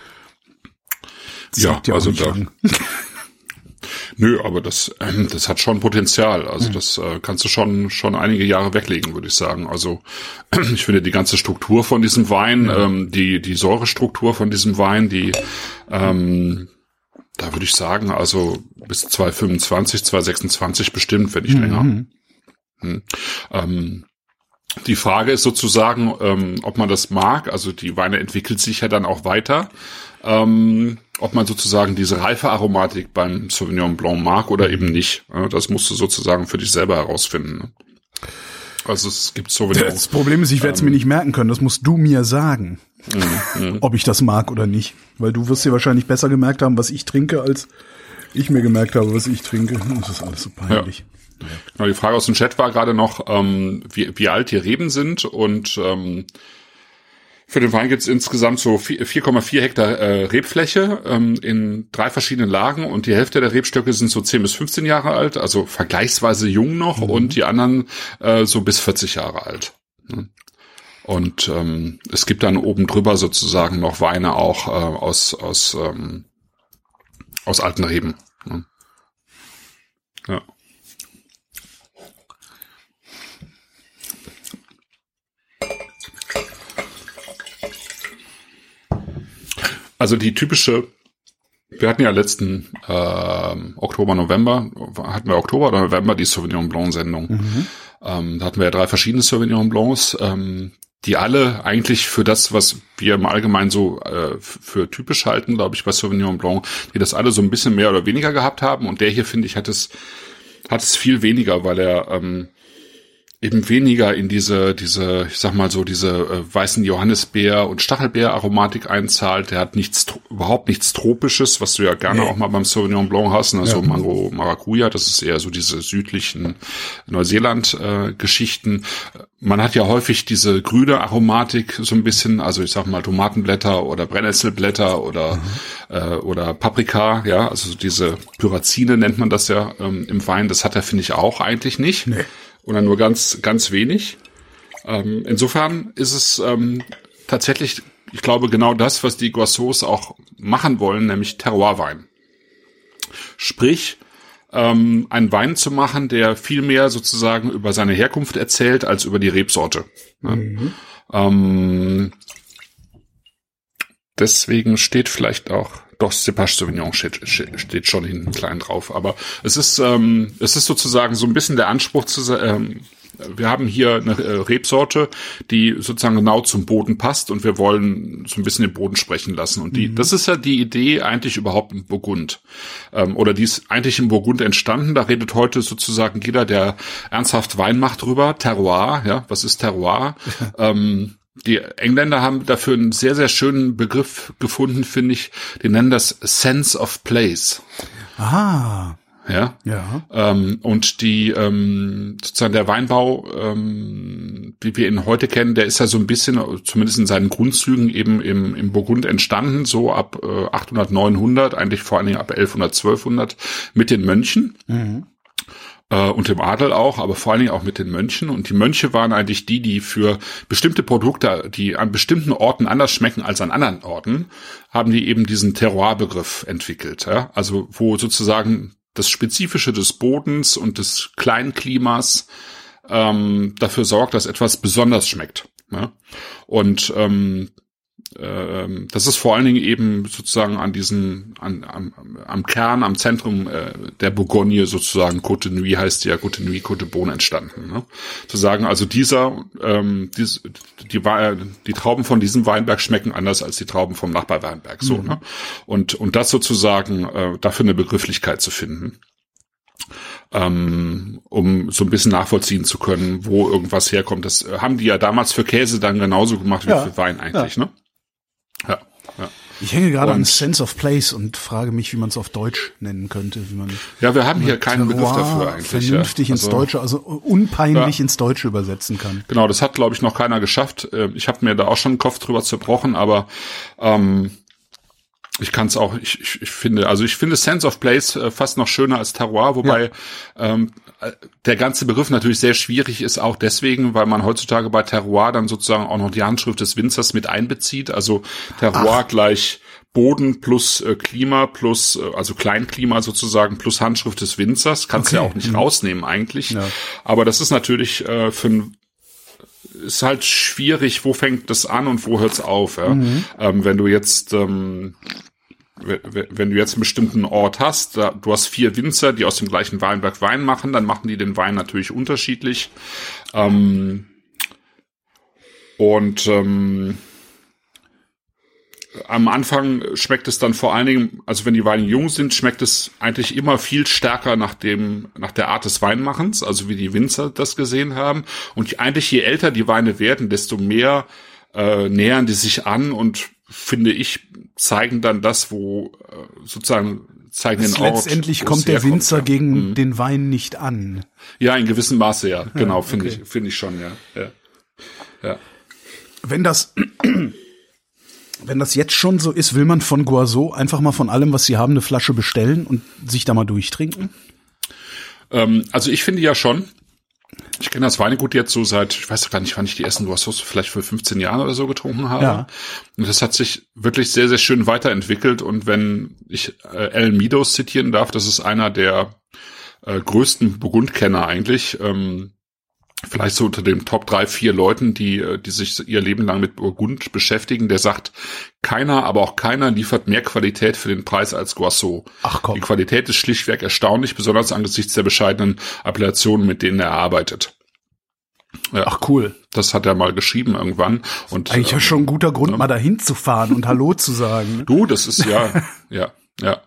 Ja, ja, also da. Nö, aber das, ähm, das hat schon Potenzial. Also mhm. das äh, kannst du schon schon einige Jahre weglegen, würde ich sagen. Also ich finde die ganze Struktur von diesem Wein, mhm. ähm, die die Säurestruktur von diesem Wein, die ähm, da würde ich sagen, also bis zwanzig fünfundzwanzig, zwanzig sechsundzwanzig bestimmt, wenn nicht mhm. länger. Hm. Ähm, die Frage ist sozusagen, ähm, ob man das mag. Also die Weine entwickelt sich ja dann auch weiter. Ähm, ob man sozusagen diese reife Aromatik beim Sauvignon Blanc mag oder eben nicht. Ja, das musst du sozusagen für dich selber herausfinden. Ne? Also es gibt Sauvignon. Das Problem ist, ich werde es ähm, mir nicht merken können. Das musst du mir sagen, mm, mm. ob ich das mag oder nicht. Weil du wirst dir wahrscheinlich besser gemerkt haben, was ich trinke, als ich mir gemerkt habe, was ich trinke. Das ist alles so peinlich. Ja. Genau, die Frage aus dem Chat war gerade noch, ähm, wie, wie alt die Reben sind und ähm, für den Wein gibt es insgesamt so vier Komma vier Hektar äh, Rebfläche ähm, in drei verschiedenen Lagen und die Hälfte der Rebstöcke sind so zehn bis fünfzehn Jahre alt, also vergleichsweise jung noch mhm. und die anderen äh, so bis vierzig Jahre alt. Und ähm, es gibt dann oben drüber sozusagen noch Weine auch äh, aus aus ähm, aus alten Reben. Ja. Also die typische, wir hatten ja letzten äh, Oktober, November, hatten wir Oktober oder November die Sauvignon Blanc Sendung. Mhm. Ähm, da hatten wir ja drei verschiedene Sauvignon Blancs, ähm, die alle eigentlich für das, was wir im Allgemeinen so äh, für typisch halten, glaube ich, bei Sauvignon Blanc, die das alle so ein bisschen mehr oder weniger gehabt haben. Und der hier, finde ich, hat es hat es viel weniger, weil er ähm, eben weniger in diese, diese, ich sag mal so, diese äh, weißen Johannisbeer- und Stachelbeer-Aromatik einzahlt. Der hat nichts, überhaupt nichts Tropisches, was du ja gerne nee. auch mal beim Sauvignon Blanc hast, also ja. Mango Maracuja, das ist eher so diese südlichen Neuseeland-Geschichten. Äh, Man hat ja häufig diese grüne Aromatik so ein bisschen, also ich sag mal Tomatenblätter oder Brennnesselblätter oder mhm. äh, oder Paprika, ja, also diese Pyrazine nennt man das ja ähm, im Wein. Das hat er, finde ich, auch eigentlich nicht. Nee. Oder nur ganz, ganz wenig. Ähm, insofern ist es ähm, tatsächlich, ich glaube, genau das, was die Goisseaus auch machen wollen, nämlich Terroirwein. Sprich, ähm, einen Wein zu machen, der viel mehr sozusagen über seine Herkunft erzählt, als über die Rebsorte. Ne? Mhm. Ähm, deswegen steht vielleicht auch Doch, Cépage Sauvignon steht, steht schon hinten klein drauf. Aber es ist ähm, es ist sozusagen so ein bisschen der Anspruch zu ähm, wir haben hier eine äh, Rebsorte, die sozusagen genau zum Boden passt und wir wollen so ein bisschen den Boden sprechen lassen. Und die mhm. das ist ja die Idee eigentlich überhaupt im Burgund. Ähm, oder die ist eigentlich im Burgund entstanden. Da redet heute sozusagen jeder, der ernsthaft Wein macht, drüber. Terroir, ja, was ist Terroir? ähm, Die Engländer haben dafür einen sehr, sehr schönen Begriff gefunden, finde ich. Die nennen das Sense of Place. Ah. Ja. Ja. Ähm, und die, ähm, sozusagen der Weinbau, ähm, wie wir ihn heute kennen, der ist ja so ein bisschen, zumindest in seinen Grundzügen eben im, im Burgund entstanden, so ab äh, achthundert, neunhundert, eigentlich vor allen Dingen ab elfhundert, zwölfhundert mit den Mönchen. Mhm. Und dem Adel auch, aber vor allen Dingen auch mit den Mönchen. Und die Mönche waren eigentlich die, die für bestimmte Produkte, die an bestimmten Orten anders schmecken als an anderen Orten, haben die eben diesen Terroir-Begriff entwickelt. Ja? Also wo sozusagen das Spezifische des Bodens und des Kleinklimas ähm, dafür sorgt, dass etwas besonders schmeckt. Ja? Und ähm, Ähm, das ist vor allen Dingen eben sozusagen an diesen, an, am, am Kern, am Zentrum äh, der Bourgogne sozusagen, Côte de Nuit heißt ja, Côte de Nuit, Côte de Beaune entstanden. Ne? Zu sagen, also dieser, ähm, dies, die, die Trauben von diesem Weinberg schmecken anders als die Trauben vom Nachbarweinberg. So, mhm. ne? Und, und das sozusagen äh, dafür eine Begrifflichkeit zu finden. Ähm, um so ein bisschen nachvollziehen zu können, wo irgendwas herkommt. Das haben die ja damals für Käse dann genauso gemacht wie ja. für Wein eigentlich, ja. ne? Ja, ja. Ich hänge gerade an Sense of Place und frage mich, wie man es auf Deutsch nennen könnte. Wie man ja, wir haben hier keinen Begriff dafür eigentlich. Vernünftig ja. ins also, Deutsche, also unpeinlich ja. ins Deutsche übersetzen kann. Genau, das hat, glaube ich, noch keiner geschafft. Ich habe mir da auch schon den Kopf drüber zerbrochen, aber ähm, Ich kann es auch, ich, ich, ich finde, also ich finde Sense of Place äh, fast noch schöner als Terroir, wobei ja. ähm, der ganze Begriff natürlich sehr schwierig ist, auch deswegen, weil man heutzutage bei Terroir dann sozusagen auch noch die Handschrift des Winzers mit einbezieht. Also Terroir Ach. gleich Boden plus äh, Klima plus, äh, also Kleinklima sozusagen plus Handschrift des Winzers. Kannst okay. ja auch nicht mhm. rausnehmen eigentlich. Ja. Aber das ist natürlich äh, für ein ist halt schwierig, wo fängt das an und wo hört's auf. Ja? Mhm. Ähm, wenn du jetzt ähm, wenn du jetzt einen bestimmten Ort hast, da, du hast vier Winzer, die aus dem gleichen Weinberg Wein machen, dann machen die den Wein natürlich unterschiedlich. Ähm, und ähm, am Anfang schmeckt es dann vor allen Dingen, also wenn die Weine jung sind, schmeckt es eigentlich immer viel stärker nach dem, nach der Art des Weinmachens, also wie die Winzer das gesehen haben. Und eigentlich je älter die Weine werden, desto mehr äh, nähern die sich an und finde ich, zeigen dann das, wo äh, sozusagen zeigen den Ort. Letztendlich kommt der Winzer ja. gegen mhm. den Wein nicht an. Ja, in gewissem Maße, ja. Genau, ja, finde okay. ich, finde ich schon, ja. ja. ja. Wenn das, wenn das jetzt schon so ist, will man von Goiseau einfach mal von allem, was sie haben, eine Flasche bestellen und sich da mal durchtrinken? Ähm, also ich finde ja schon. Ich kenne das Weingut jetzt so seit, ich weiß gar nicht, wann ich die ersten Goiseaus vielleicht vor fünfzehn Jahren oder so getrunken habe. Ja. Und das hat sich wirklich sehr, sehr schön weiterentwickelt. Und wenn ich äh, Alan Meadows zitieren darf, das ist einer der äh, größten Burgundkenner eigentlich, ähm, vielleicht so unter den Top drei, vier Leuten, die die sich ihr Leben lang mit Burgund beschäftigen, der sagt, keiner, aber auch keiner liefert mehr Qualität für den Preis als Goiseau. Ach komm. Die Qualität ist schlichtweg erstaunlich, besonders angesichts der bescheidenen Appellationen, mit denen er arbeitet. Ja, Ach cool. Das hat er mal geschrieben irgendwann. Und eigentlich ja ähm, schon ein guter Grund, ne? mal dahin zu fahren und Hallo zu sagen. Du, das ist ja, ja, ja.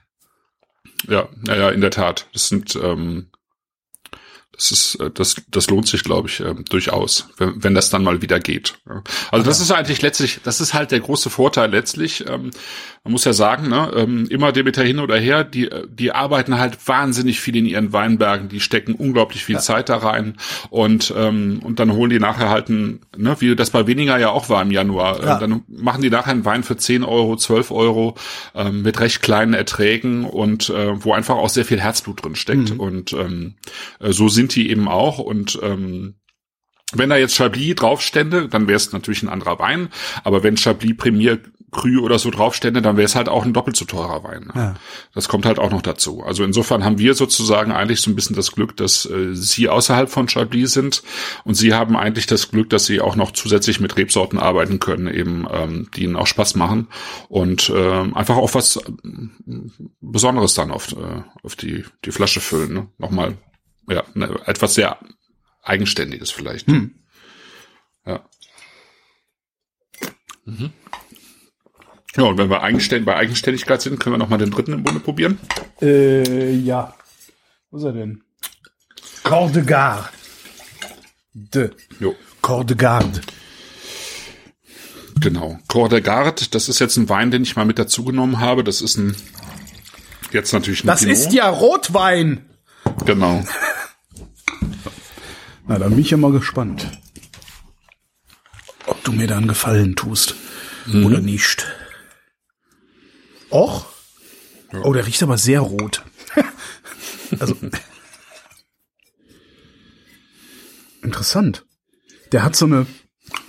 Ja, ja, ja, in der Tat. Das sind ähm, Das ist, das, das lohnt sich, glaube ich, äh, durchaus, wenn, wenn das dann mal wieder geht. Ja. Also das ist eigentlich letztlich, das ist halt der große Vorteil letztlich. Ähm, man muss ja sagen, ne, ähm, immer Demeter hin oder her, die, die arbeiten halt wahnsinnig viel in ihren Weinbergen, die stecken unglaublich viel ja. Zeit da rein und ähm, und dann holen die nachher halt ein, ne, wie das bei Weniger ja auch war im Januar, ja. äh, dann machen die nachher einen Wein für zehn Euro, zwölf Euro äh, mit recht kleinen Erträgen und äh, wo einfach auch sehr viel Herzblut drin steckt mhm. und ähm, so sind die eben auch und ähm, wenn da jetzt Chablis draufstände, dann wäre es natürlich ein anderer Wein, aber wenn Chablis Premier Cru oder so draufstände, dann wäre es halt auch ein doppelt so teurer Wein. Ja. Das kommt halt auch noch dazu. Also insofern haben wir sozusagen eigentlich so ein bisschen das Glück, dass äh, sie außerhalb von Chablis sind und sie haben eigentlich das Glück, dass sie auch noch zusätzlich mit Rebsorten arbeiten können, eben ähm, die ihnen auch Spaß machen und äh, einfach auch was äh, Besonderes dann auf, äh, auf die die Flasche füllen. Ne? Nochmal ja, ne, etwas sehr Eigenständiges vielleicht. Hm. Ja. Mhm. Ja, und wenn wir eigenständig, bei Eigenständigkeit sind, können wir noch mal den dritten im Bunde probieren? Äh, ja. Wo ist er denn? Corps de Garde. De. Jo. Corps de Garde. Genau. Corps de Garde, das ist jetzt ein Wein, den ich mal mit dazu genommen habe. Das ist ein, jetzt natürlich ein Das Pinot. ist ja Rotwein. Genau. Na, dann bin ich ja mal gespannt, ob du mir da einen Gefallen tust mhm. oder nicht. Och? Ja. Oh, der riecht aber sehr rot. Also interessant. Der hat so eine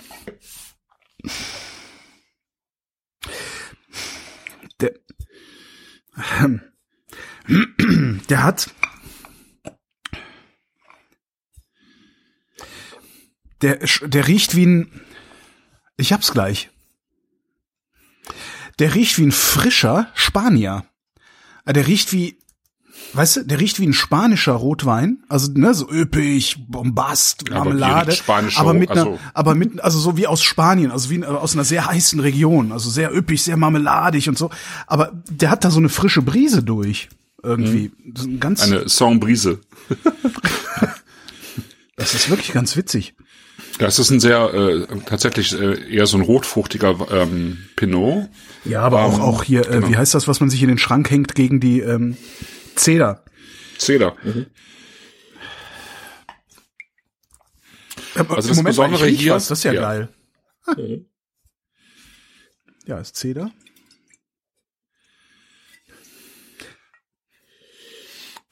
der der hat Der, der riecht wie ein, ich hab's gleich. Der riecht wie ein frischer Spanier. Der riecht wie, weißt du, der riecht wie ein spanischer Rotwein. Also, ne, so üppig, Bombast, Marmelade. Aber, aber mit einer, also. aber mit, also so wie aus Spanien, also wie aus einer sehr heißen Region. Also sehr üppig, sehr marmeladig und so. Aber der hat da so eine frische Brise durch. Irgendwie. Das ist ein ganz eine Song-Brise. Das ist wirklich ganz witzig. Das ist ein sehr, äh, tatsächlich äh, eher so ein rotfruchtiger ähm, Pinot. Ja, aber ähm, auch auch hier, äh, genau. Wie heißt das, was man sich in den Schrank hängt gegen die ähm, Zeder? Zeder. Mhm. Also das Moment, Besondere hier, was, das ist ja, ja. geil. Mhm. Ja, ist Zeder.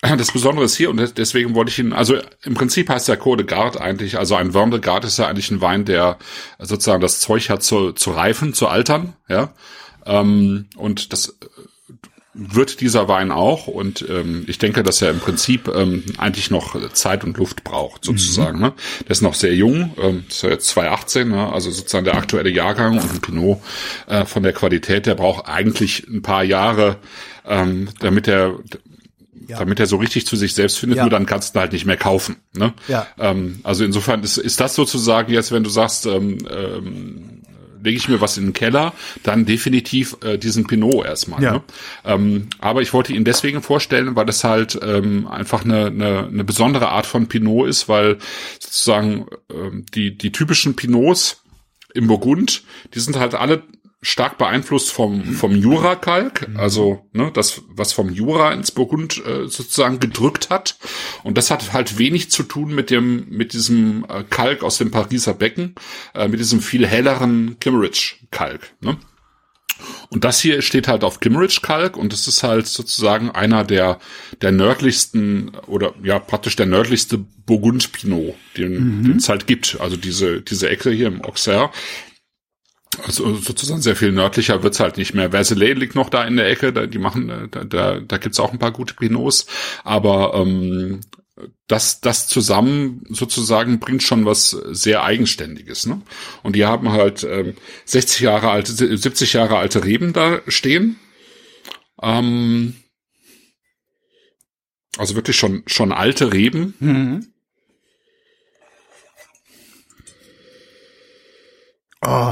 das Besondere ist hier, und deswegen wollte ich ihn, also im Prinzip heißt der Côte de Garde eigentlich, also ein Vin de Garde ist ja eigentlich ein Wein, der sozusagen das Zeug hat zu, zu reifen, zu altern, ja. Ähm, und das wird dieser Wein auch, und ähm, ich denke, dass er im Prinzip ähm, eigentlich noch Zeit und Luft braucht, sozusagen. Mhm. Ne? Der ist noch sehr jung, ähm, ist ja jetzt zwanzig achtzehn, ne? Also sozusagen der aktuelle Jahrgang, und ein Pinot äh, von der Qualität, der braucht eigentlich ein paar Jahre, ähm, damit er ja. damit er so richtig zu sich selbst findet, ja. Nur dann kannst du ihn halt nicht mehr kaufen. Ne? Ja. Ähm, also insofern ist, ist das sozusagen jetzt, wenn du sagst, ähm, ähm, lege ich mir was in den Keller, dann definitiv äh, diesen Pinot erstmal. Ja. Ne? Ähm, aber ich wollte ihn deswegen vorstellen, weil das halt ähm, einfach eine, eine, eine besondere Art von Pinot ist, weil sozusagen ähm, die die typischen Pinots im Burgund, die sind halt alle stark beeinflusst vom vom Jura-Kalk, also ne, das, was vom Jura ins Burgund äh, sozusagen gedrückt hat. Und das hat halt wenig zu tun mit dem mit diesem äh, Kalk aus dem Pariser Becken, äh, mit diesem viel helleren Kimmeridge-Kalk. Ne? Und das hier steht halt auf Kimmeridge-Kalk, und das ist halt sozusagen einer der der nördlichsten, oder ja praktisch der nördlichste Burgund-Pinot, den mhm. den es halt gibt. Also diese diese Ecke hier im Auxerre. Also sozusagen sehr viel nördlicher wird's halt nicht mehr. Verzelet liegt noch da in der Ecke, da, die machen, da, da, da gibt's auch ein paar gute Pinots, aber ähm, das, das zusammen sozusagen bringt schon was sehr Eigenständiges, ne? Und die haben halt ähm, sechzig Jahre alte, siebzig Jahre alte Reben da stehen, ähm, also wirklich schon schon alte Reben. Mhm. Oh.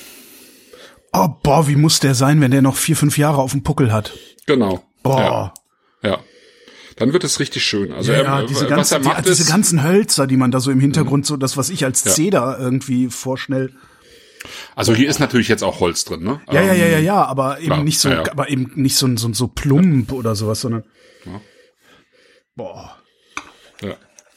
Oh, boah, wie muss der sein, wenn der noch vier, fünf Jahre auf dem Puckel hat? Genau. Boah. Ja. ja. Dann wird es richtig schön. Also ja, er, ja, diese, was ganze, er macht die, diese ist, ganzen Hölzer, die man da so im Hintergrund, so das, was ich als ja. Zeder irgendwie vorschnell. Also hier ist natürlich jetzt auch Holz drin, ne? Ja, ja, ja, ja, ja, aber eben klar, nicht so, ja, ja. aber eben nicht so, so, so plump oder sowas, sondern. Ja. Boah. Ja.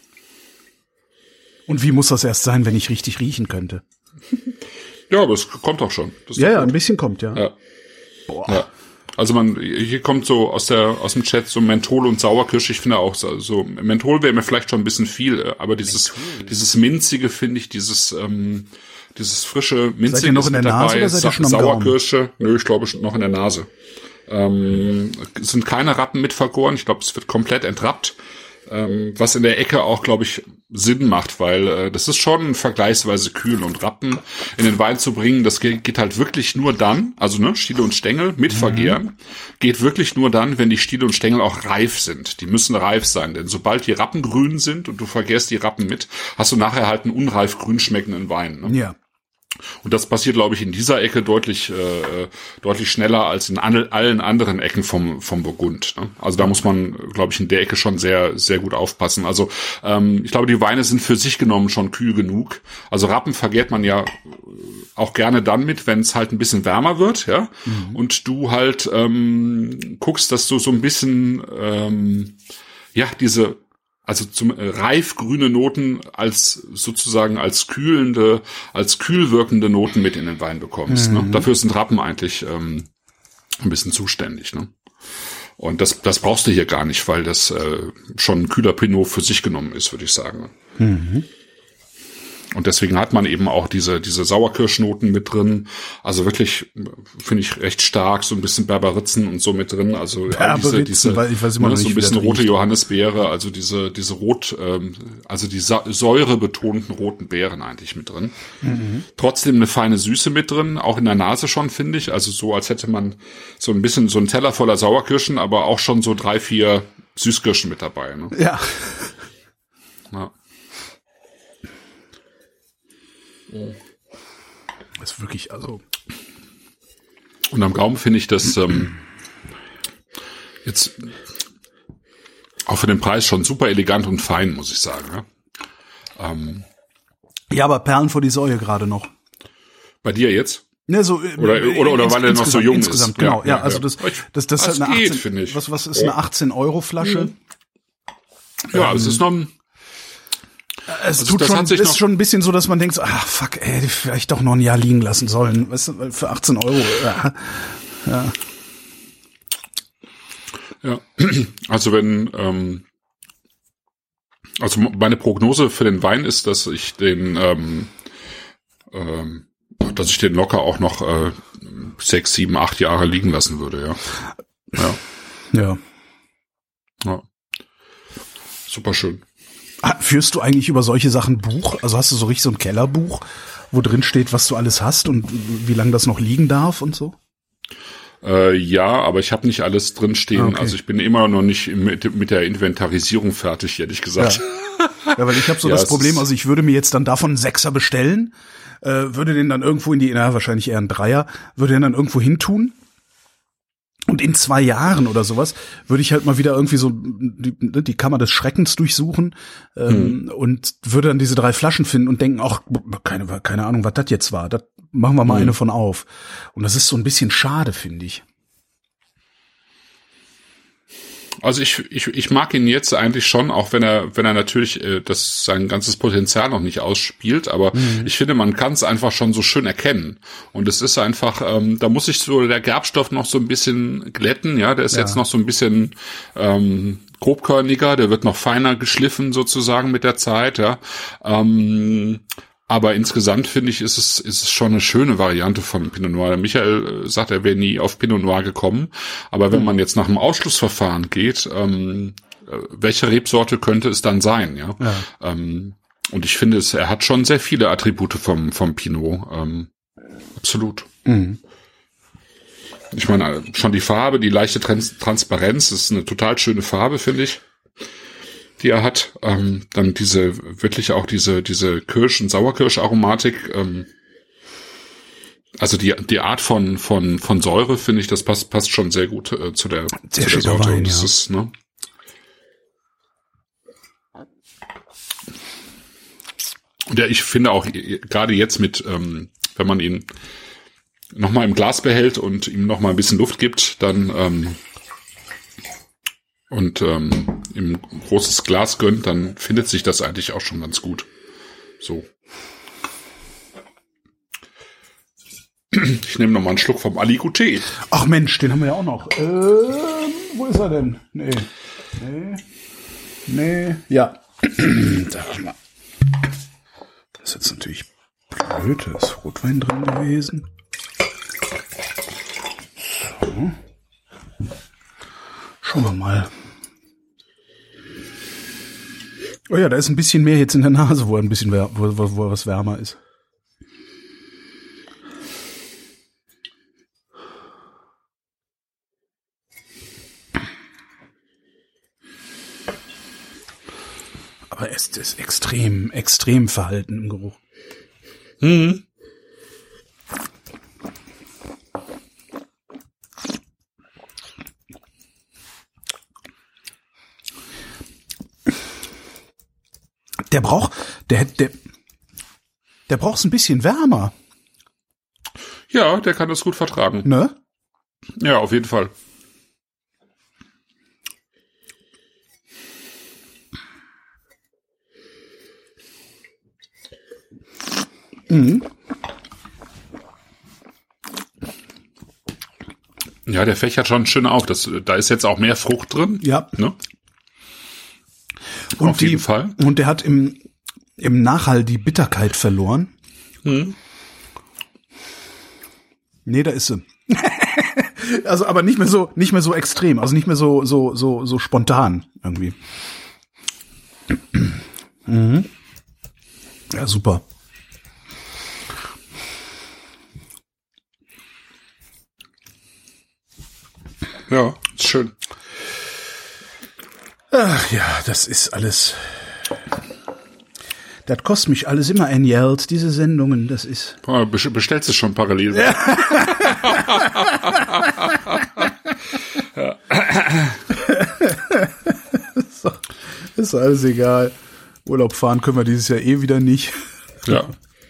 Und wie muss das erst sein, wenn ich richtig riechen könnte? Ja, aber es kommt auch schon. Das ja, ja, ein bisschen kommt, ja. Ja. Boah. Ja. Also man, hier kommt so aus der, aus dem Chat so Menthol und Sauerkirsche. Ich finde auch so, so Menthol wäre mir vielleicht schon ein bisschen viel, aber dieses, Menthol. dieses minzige finde ich, dieses, ähm, dieses frische, minzige seid ihr noch in der Nase oder seid ihr schon am Sauerkirsche. Nö, ich glaube noch in der Nase. Ähm, es sind keine Rappen mit vergoren. Ich glaube, es wird komplett entrappt. Ähm, was in der Ecke auch, glaube ich, Sinn macht, weil äh, das ist schon vergleichsweise kühl, und Rappen in den Wein zu bringen, das geht, geht halt wirklich nur dann, also ne, Stiele und Stängel mit Vergären, mhm. geht wirklich nur dann, wenn die Stiele und Stängel auch reif sind. Die müssen reif sein, denn sobald die Rappen grün sind und du vergärst die Rappen mit, hast du nachher halt einen unreif grün schmeckenden Wein. Ne? Ja. Und das passiert, glaube ich, in dieser Ecke deutlich äh, deutlich schneller als in an, allen anderen Ecken vom vom Burgund. Ne? Also da muss man, glaube ich, in der Ecke schon sehr sehr gut aufpassen. Also ähm, ich glaube, die Weine sind für sich genommen schon kühl genug. Also Rappen vergärt man ja auch gerne dann mit, wenn es halt ein bisschen wärmer wird, ja. Mhm. Und du halt ähm, guckst, dass du so ein bisschen ähm, ja diese Also zum äh, reif grüne Noten als sozusagen als kühlende, als kühl wirkende Noten mit in den Wein bekommst. Mhm. Ne? Dafür sind Rappen eigentlich ähm, ein bisschen zuständig. Ne? Und das, das brauchst du hier gar nicht, weil das äh, schon ein kühler Pinot für sich genommen ist, würde ich sagen. Mhm. Und deswegen hat man eben auch diese diese Sauerkirschnoten mit drin. Also wirklich, finde ich, recht stark, so ein bisschen Berberitzen und so mit drin. Also all diese, diese weil ich weiß immer ne, noch so ein nicht, bisschen rote riecht. Johannisbeere, also diese diese rot, ähm, also die Sa- säurebetonten roten Beeren eigentlich mit drin. Mhm. Trotzdem eine feine Süße mit drin, auch in der Nase schon, finde ich. Also so, als hätte man so ein bisschen so einen Teller voller Sauerkirschen, aber auch schon so drei, vier Süßkirschen mit dabei. Ne? Ja. Ja. Das ist wirklich, also. Und am Gaumen finde ich das ähm, jetzt auch für den Preis schon super elegant und fein, muss ich sagen. Ja, ähm, ja, aber Perlen vor die Säue gerade noch. Bei dir jetzt? Ne, so, oder oder, oder weil er noch so jung insgesamt, ist. Genau, ja, ja, ja also ja. das, das, das, das ist eine geht, achtzehn, finde ich. Was, was ist eine achtzehn Euro Flasche? Ja, ähm, es ist noch ein, Es also tut das schon, hat sich ist noch schon ein bisschen so, dass man denkt, ah, fuck, ey, vielleicht doch noch ein Jahr liegen lassen sollen. Weißt du, weil für achtzehn Euro, ja. ja. Ja, also wenn, ähm, also meine Prognose für den Wein ist, dass ich den, ähm, ähm, dass ich den locker auch noch äh, sechs, sieben, acht Jahre liegen lassen würde, ja. Ja. Ja. Ja. Super schön. Führst du eigentlich über solche Sachen Buch? Also hast du so richtig so ein Kellerbuch, wo drin steht, was du alles hast und wie lange das noch liegen darf und so? Äh, ja, aber ich habe nicht alles drin stehen. Ah, okay. Also ich bin immer noch nicht mit, mit der Inventarisierung fertig, hätte ich gesagt. Ja, ja weil ich habe so ja, das Problem, also ich würde mir jetzt dann davon einen Sechser bestellen, äh, würde den dann irgendwo in die, na wahrscheinlich eher ein Dreier, würde den dann irgendwo hintun. Und in zwei Jahren oder sowas würde ich halt mal wieder irgendwie so die, die Kammer des Schreckens durchsuchen ähm, hm. und würde dann diese drei Flaschen finden und denken, ach, keine, keine Ahnung, was das jetzt war. Das machen wir mal hm. eine von auf. Und das ist so ein bisschen schade, finde ich. Also ich, ich, ich mag ihn jetzt eigentlich schon, auch wenn er, wenn er natürlich äh, das sein ganzes Potenzial noch nicht ausspielt, aber mhm. ich finde, man kann es einfach schon so schön erkennen. Und es ist einfach, ähm, da muss sich so der Gerbstoff noch so ein bisschen glätten, ja, der ist ja. jetzt noch so ein bisschen ähm, grobkörniger, der wird noch feiner geschliffen sozusagen mit der Zeit, ja. Ähm, Aber insgesamt finde ich, ist es, ist es schon eine schöne Variante von Pinot Noir. Michael sagt, er wäre nie auf Pinot Noir gekommen. Aber wenn man jetzt nach dem Ausschlussverfahren geht, ähm, welche Rebsorte könnte es dann sein, ja? ja. Ähm, und ich finde es, er hat schon sehr viele Attribute vom, vom Pinot. Ähm, absolut. Mhm. Ich meine, schon die Farbe, die leichte Trans- Transparenz, ist eine total schöne Farbe, finde ich, die er hat. Ähm, dann diese, wirklich auch diese, diese Kirsch- und Sauerkirsch-Aromatik. Ähm, also die, die Art von, von, von Säure, finde ich, das passt, passt schon sehr gut äh, zu der, sehr zu der Sorte. Wein, und das ja. ist, ne? Und ja, ich finde auch, gerade jetzt mit, ähm, wenn man ihn nochmal im Glas behält und ihm nochmal ein bisschen Luft gibt, dann, ähm, und ähm, im großes Glas gönnt, dann findet sich das eigentlich auch schon ganz gut. So. Ich nehme noch mal einen Schluck vom Aligoté. Ach Mensch, den haben wir ja auch noch. Ähm, wo ist er denn? Nee. Nee. Nee. Ja. Sag mal. Das ist jetzt natürlich blöd. Da ist Rotwein drin gewesen. So. Schauen wir mal. Oh ja, da ist ein bisschen mehr jetzt in der Nase, wo ein bisschen wo, wo, wo was wärmer ist. Aber es ist extrem, extrem verhalten im Geruch. Mhm. Der braucht, der, der, der braucht es ein bisschen wärmer. Ja, der kann das gut vertragen. Ne? Ja, auf jeden Fall. Mhm. Ja, der fächert schon schön auf. Das, da ist jetzt auch mehr Frucht drin. Ja. Ne? Und auf die, jeden Fall. Und der hat im, im Nachhall die Bitterkeit verloren. Hm. Nee, da ist sie. Also, aber nicht mehr so, nicht mehr so extrem. Also nicht mehr so, so, so, so spontan irgendwie. Mhm. Ja, super. Ja, ist schön. Ach ja, das ist alles. Das kostet mich alles immer ein Geld, diese Sendungen, das ist. Oh, bestellst du schon parallel? Ja. Ja. So, ist alles egal. Urlaub fahren können wir dieses Jahr eh wieder nicht. Ja.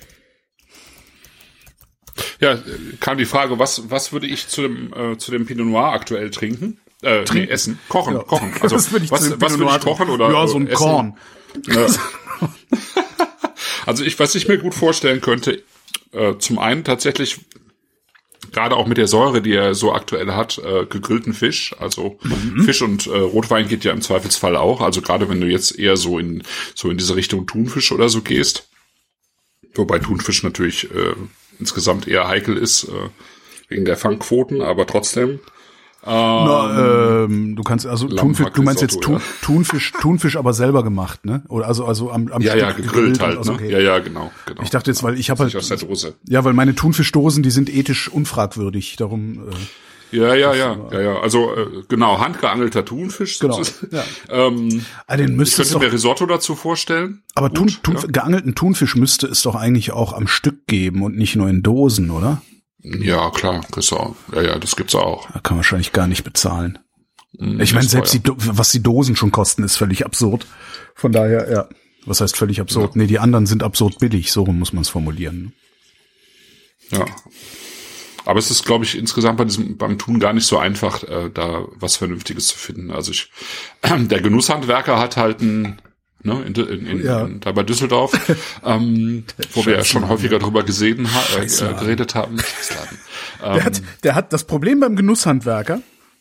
Ja, kam die Frage, was was würde ich zu dem äh, zu dem Pinot Noir aktuell trinken? Äh, trinken. Nee, essen, kochen, ja. kochen. Also was würde ich, was, was würde ich kochen oder ja, so ein essen? Korn. Ja. Also ich, was ich mir gut vorstellen könnte, äh, zum einen tatsächlich gerade auch mit der Säure, die er so aktuell hat, äh, gegrillten Fisch. Also mhm. Fisch und äh, Rotwein geht ja im Zweifelsfall auch. Also gerade wenn du jetzt eher so in so in diese Richtung Thunfisch oder so gehst. Wobei Thunfisch natürlich äh, insgesamt eher heikel ist, äh, wegen der Fangquoten, aber trotzdem. Ähm, Na, ähm, du kannst also Thunfisch, du meinst jetzt Thun, ja. Thunfisch, Thunfisch aber selber gemacht, ne? Oder also also am, am ja Stück ja gegrillt, gegrillt halt, also, ne? okay. Ja ja genau genau. Ich dachte jetzt, weil ich habe halt aus der Dose. Ja, weil meine Thunfischdosen, die sind ethisch unfragwürdig, darum. Äh, ja ja ja ja ja. Also äh, genau handgeangelter Thunfisch. Genau. Ja. ähm, ah, den ich könnte doch, mir Risotto dazu vorstellen. Aber Gut, Thun, Thun, ja. geangelten Thunfisch müsste es doch eigentlich auch am Stück geben und nicht nur in Dosen, oder? Ja, klar, das auch. Ja, ja, das gibt's auch. Da kann man wahrscheinlich gar nicht bezahlen. Mm, ich meine, selbst die, was die Dosen schon kosten, ist völlig absurd. Von daher, ja. Was heißt völlig absurd? Ja. Nee, die anderen sind absurd billig. So rum muss man es formulieren. Ja. Aber es ist, glaube ich, insgesamt bei diesem, beim Tun gar nicht so einfach, äh, da was Vernünftiges zu finden. Also ich, äh, der Genusshandwerker hat halt ein, ne, in, in, in, ja. in, da bei Düsseldorf, ähm, wo wir ja schon häufiger drüber gesehen, ha, äh, äh, geredet haben. ähm, der, hat, der hat das Problem beim Genusshandwerker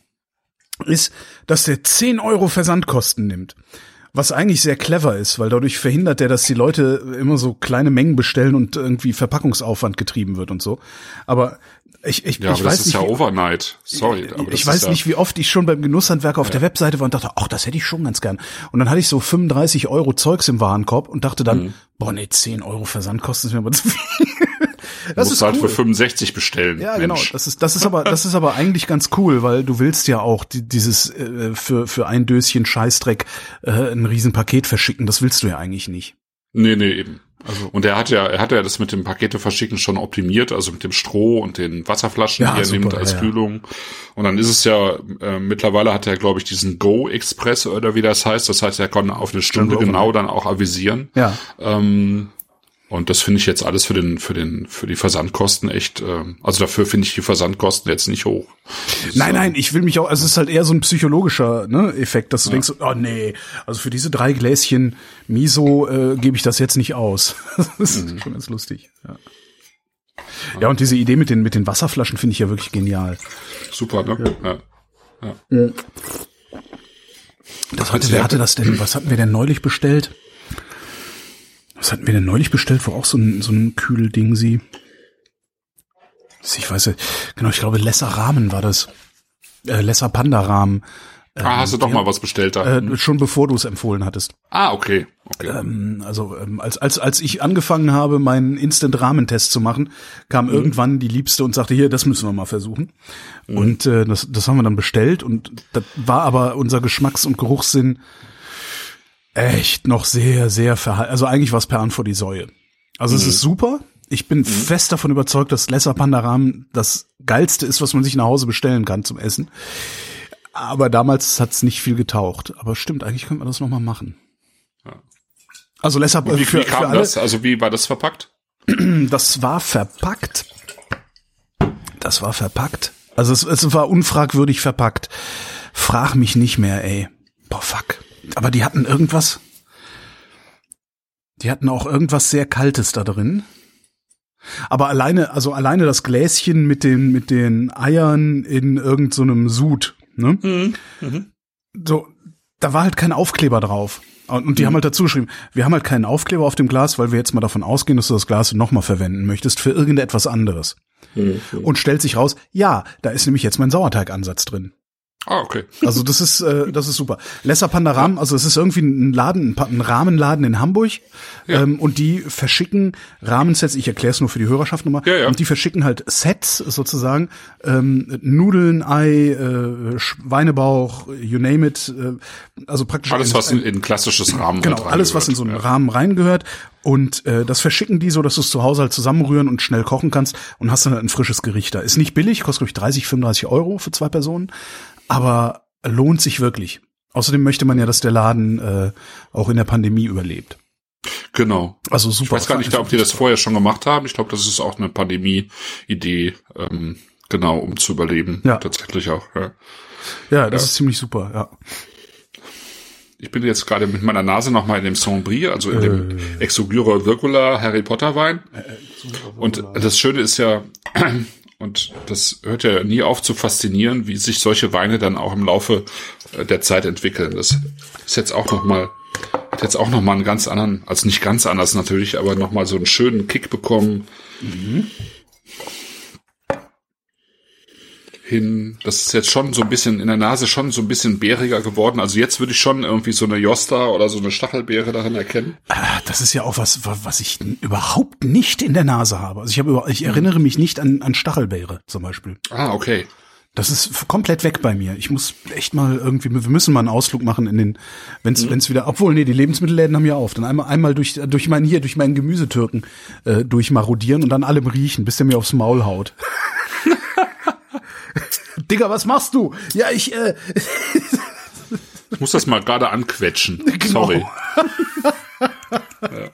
ist, dass der zehn Euro Versandkosten nimmt. Was eigentlich sehr clever ist, weil dadurch verhindert er, dass die Leute immer so kleine Mengen bestellen und irgendwie Verpackungsaufwand getrieben wird und so. Aber ich, ich, ja, ich aber weiß das ist nicht, ja wie, Overnight. Sorry. Aber das ich weiß ist ja nicht, wie oft ich schon beim Genusshandwerker auf ja. der Webseite war und dachte, ach, das hätte ich schon ganz gern. Und dann hatte ich so fünfunddreißig Euro Zeugs im Warenkorb und dachte dann, mhm. boah, nee, zehn Euro Versandkosten ist mir aber zu viel. Das du musst ist halt cool. für fünfundsechzig bestellen. Ja, Mensch. genau. Das ist, das ist aber, das ist aber eigentlich ganz cool, weil du willst ja auch die, dieses äh, für für ein Döschen Scheißdreck äh, ein Riesenpaket verschicken. Das willst du ja eigentlich nicht. Nee, nee, eben. Also und er hat ja, er hat ja das mit dem Pakete verschicken schon optimiert, also mit dem Stroh und den Wasserflaschen, ja, die er super, nimmt als ja, Kühlung. Und dann ist es ja, äh, mittlerweile hat er, glaube ich, diesen Go Express oder wie das heißt. Das heißt, er kann auf eine Stunde genau dann auch avisieren. Ja. Ähm, Und das finde ich jetzt alles für den, für den, für die Versandkosten echt, äh, also dafür finde ich die Versandkosten jetzt nicht hoch. Das, nein, nein, ich will mich auch, also es ist halt eher so ein psychologischer, ne, Effekt, dass du ja. denkst, oh nee, also für diese drei Gläschen Miso äh, gebe ich das jetzt nicht aus. Das ist mhm. schon ganz lustig. Ja. ja, und diese Idee mit den, mit den Wasserflaschen finde ich ja wirklich genial. Super, ne? Ja. Ja. ja. Das hatte, wer hatte das denn, was hatten wir denn neulich bestellt? Was hatten wir denn neulich bestellt, wo auch so ein, so ein Kühlding sie? Ich weiß ja, genau, ich glaube Lesser Rahmen war das. Äh, Lesser Panda Rahmen. Ähm, ah, hast du doch ja, mal was bestellt da? Äh, schon bevor du es empfohlen hattest. Ah, okay. okay. Ähm, also ähm, als als als ich angefangen habe, meinen Instant Ramen Test zu machen, kam mhm. irgendwann die Liebste und sagte, hier, das müssen wir mal versuchen. Mhm. Und äh, das das haben wir dann bestellt und das war aber unser Geschmacks- und Geruchssinn echt noch sehr, sehr verhalten. Also eigentlich war es per Hand vor die Säue. Also mhm. es ist super. Ich bin mhm. fest davon überzeugt, dass Lesser Panda Ramen das Geilste ist, was man sich nach Hause bestellen kann zum Essen. Aber damals hat es nicht viel getaucht. Aber stimmt, eigentlich könnte man das nochmal machen. Ja. Also Lesser wie, für, wie kam für alle, das? Also wie war das verpackt? Das war verpackt. Das war verpackt. Also es, es war unfragwürdig verpackt. Frag mich nicht mehr, ey. Boah, fuck. Aber die hatten irgendwas, die hatten auch irgendwas sehr Kaltes da drin. Aber alleine, also alleine das Gläschen mit den, mit den Eiern in irgend so einem Sud, ne? Mhm. Mhm. So, da war halt kein Aufkleber drauf. Und, und die mhm. haben halt dazu geschrieben, wir haben halt keinen Aufkleber auf dem Glas, weil wir jetzt mal davon ausgehen, dass du das Glas nochmal verwenden möchtest für irgendetwas anderes. Mhm. Und stellt sich raus, ja, da ist nämlich jetzt mein Sauerteigansatz drin. Ah, okay. Also das ist äh, das ist super. Lesser Panda Rahmen, also es ist irgendwie ein Laden, ein Rahmenladen in Hamburg, ja. ähm, und die verschicken Rahmensets, ich erkläre es nur für die Hörerschaft nochmal, ja, ja. und die verschicken halt Sets sozusagen, ähm, Nudeln, Ei, äh, Schweinebauch, you name it, äh, also praktisch alles, was in, in klassisches Rahmen genau, alles, was in so einen ja. Rahmen reingehört. Und äh, das verschicken die so, dass du es zu Hause halt zusammenrühren und schnell kochen kannst und hast dann halt ein frisches Gericht da. Ist nicht billig, kostet glaube ich dreißig, fünfunddreißig Euro für zwei Personen. Aber lohnt sich wirklich. Außerdem möchte man ja, dass der Laden äh, auch in der Pandemie überlebt. Genau. Also super. Ich weiß gar nicht, ob die das vorher schon gemacht haben. Ich glaube, das ist auch eine Pandemie-Idee, ähm, genau, um zu überleben. Ja. Tatsächlich auch. Ja, ja das ja. ist ziemlich super, ja. Ich bin jetzt gerade mit meiner Nase nochmal in dem Saint-Brie, also in äh. dem Exogyra Virgula Harry Potter Wein. Äh, und das Schöne ist ja... Und das hört ja nie auf zu faszinieren, wie sich solche Weine dann auch im Laufe der Zeit entwickeln. Das ist jetzt auch noch mal, hat jetzt auch noch mal einen ganz anderen, also nicht ganz anders natürlich, aber noch mal so einen schönen Kick bekommen. Mhm. Hin, das ist jetzt schon so ein bisschen in der Nase schon so ein bisschen beeriger geworden. Also jetzt würde ich schon irgendwie so eine Josta oder so eine Stachelbeere darin erkennen. Das ist ja auch was, was ich überhaupt nicht in der Nase habe. Also ich habe, über, ich erinnere mich nicht an, an Stachelbeere zum Beispiel. Ah, okay. Das ist komplett weg bei mir. Ich muss echt mal irgendwie, wir müssen mal einen Ausflug machen in den, wenn es, mhm. wenn es wieder, obwohl, nee, die Lebensmittelläden haben ja auf. Dann einmal, einmal durch, durch meinen, hier, durch meinen Gemüsetürken äh, durchmarodieren und dann allem riechen, bis der mir aufs Maul haut. Digga, was machst du? Ja, ich, äh... ich muss das mal gerade anquetschen. Genau. Sorry. Ja.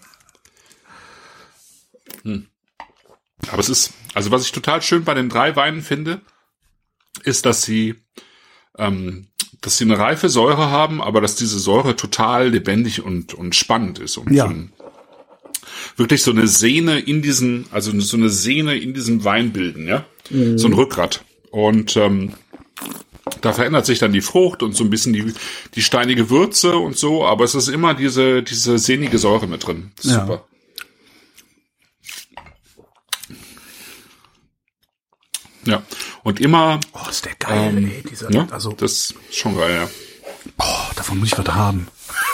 Hm. Aber es ist, also was ich total schön bei den drei Weinen finde, ist, dass sie, ähm, dass sie eine reife Säure haben, aber dass diese Säure total lebendig und, und spannend ist. Und ja. so ein, wirklich so eine Sehne in diesen, also so eine Sehne in diesem Wein bilden, ja? Mhm. So ein Rückgrat. Und ähm, da verändert sich dann die Frucht und so ein bisschen die die steinige Würze und so, aber es ist immer diese diese sehnige Säure mit drin. Ja. Super. Ja, und immer... Oh, ist der geil, ähm, ey. Dieser, ja, also, das ist schon geil, ja. Oh, davon muss ich was haben.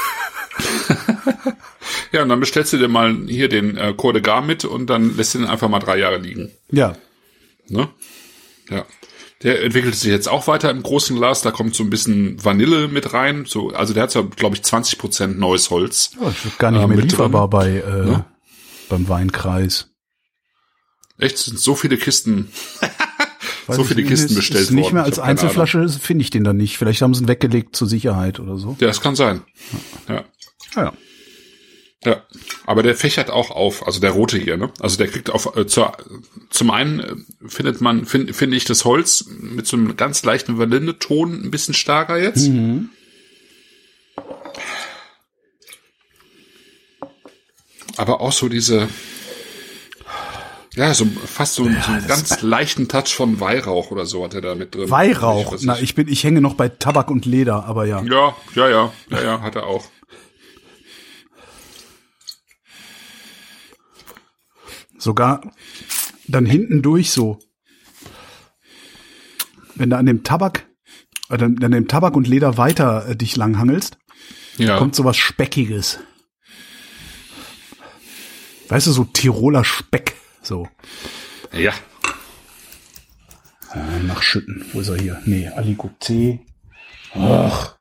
Ja, und dann bestellst du dir mal hier den äh, Cour de Gare mit und dann lässt du den einfach mal drei Jahre liegen. Ja. Ne? Ja. Der entwickelt sich jetzt auch weiter im großen Glas. Da kommt so ein bisschen Vanille mit rein. So, also der hat so, glaube ich, zwanzig Prozent neues Holz. Oh, das wird gar nicht äh, mehr lieferbar bei äh, ne? beim Weinkreis. Echt? Sind so viele Kisten, Weiß so viele ich, Kisten ist, bestellt ist nicht worden. mehr als Einzelflasche finde ich den dann nicht. Vielleicht haben sie ihn weggelegt zur Sicherheit oder so. Ja, das kann sein. Ja. Ja. ja. Ja, aber der fächert auch auf, also der rote hier, ne? Also der kriegt auf, äh, zur, zum einen äh, findet man, finde find ich das Holz mit so einem ganz leichten Vanilleton ein bisschen stärker jetzt. Mhm. Aber auch so diese, ja, so fast so, ja, so einen ganz leichten Touch von Weihrauch oder so hat er da mit drin. Weihrauch? Ich, Na, ich bin, ich hänge noch bei Tabak und Leder, aber ja. Ja, ja, ja, ja, ja, hat er auch. Sogar dann hinten durch so. Wenn du an dem Tabak, äh, an dem Tabak und Leder weiter äh, dich langhangelst, ja. kommt sowas Speckiges. Weißt du, so Tiroler Speck, so. Ja. Äh, nachschütten. Wo ist er hier? Nee, Aligoté. Ach.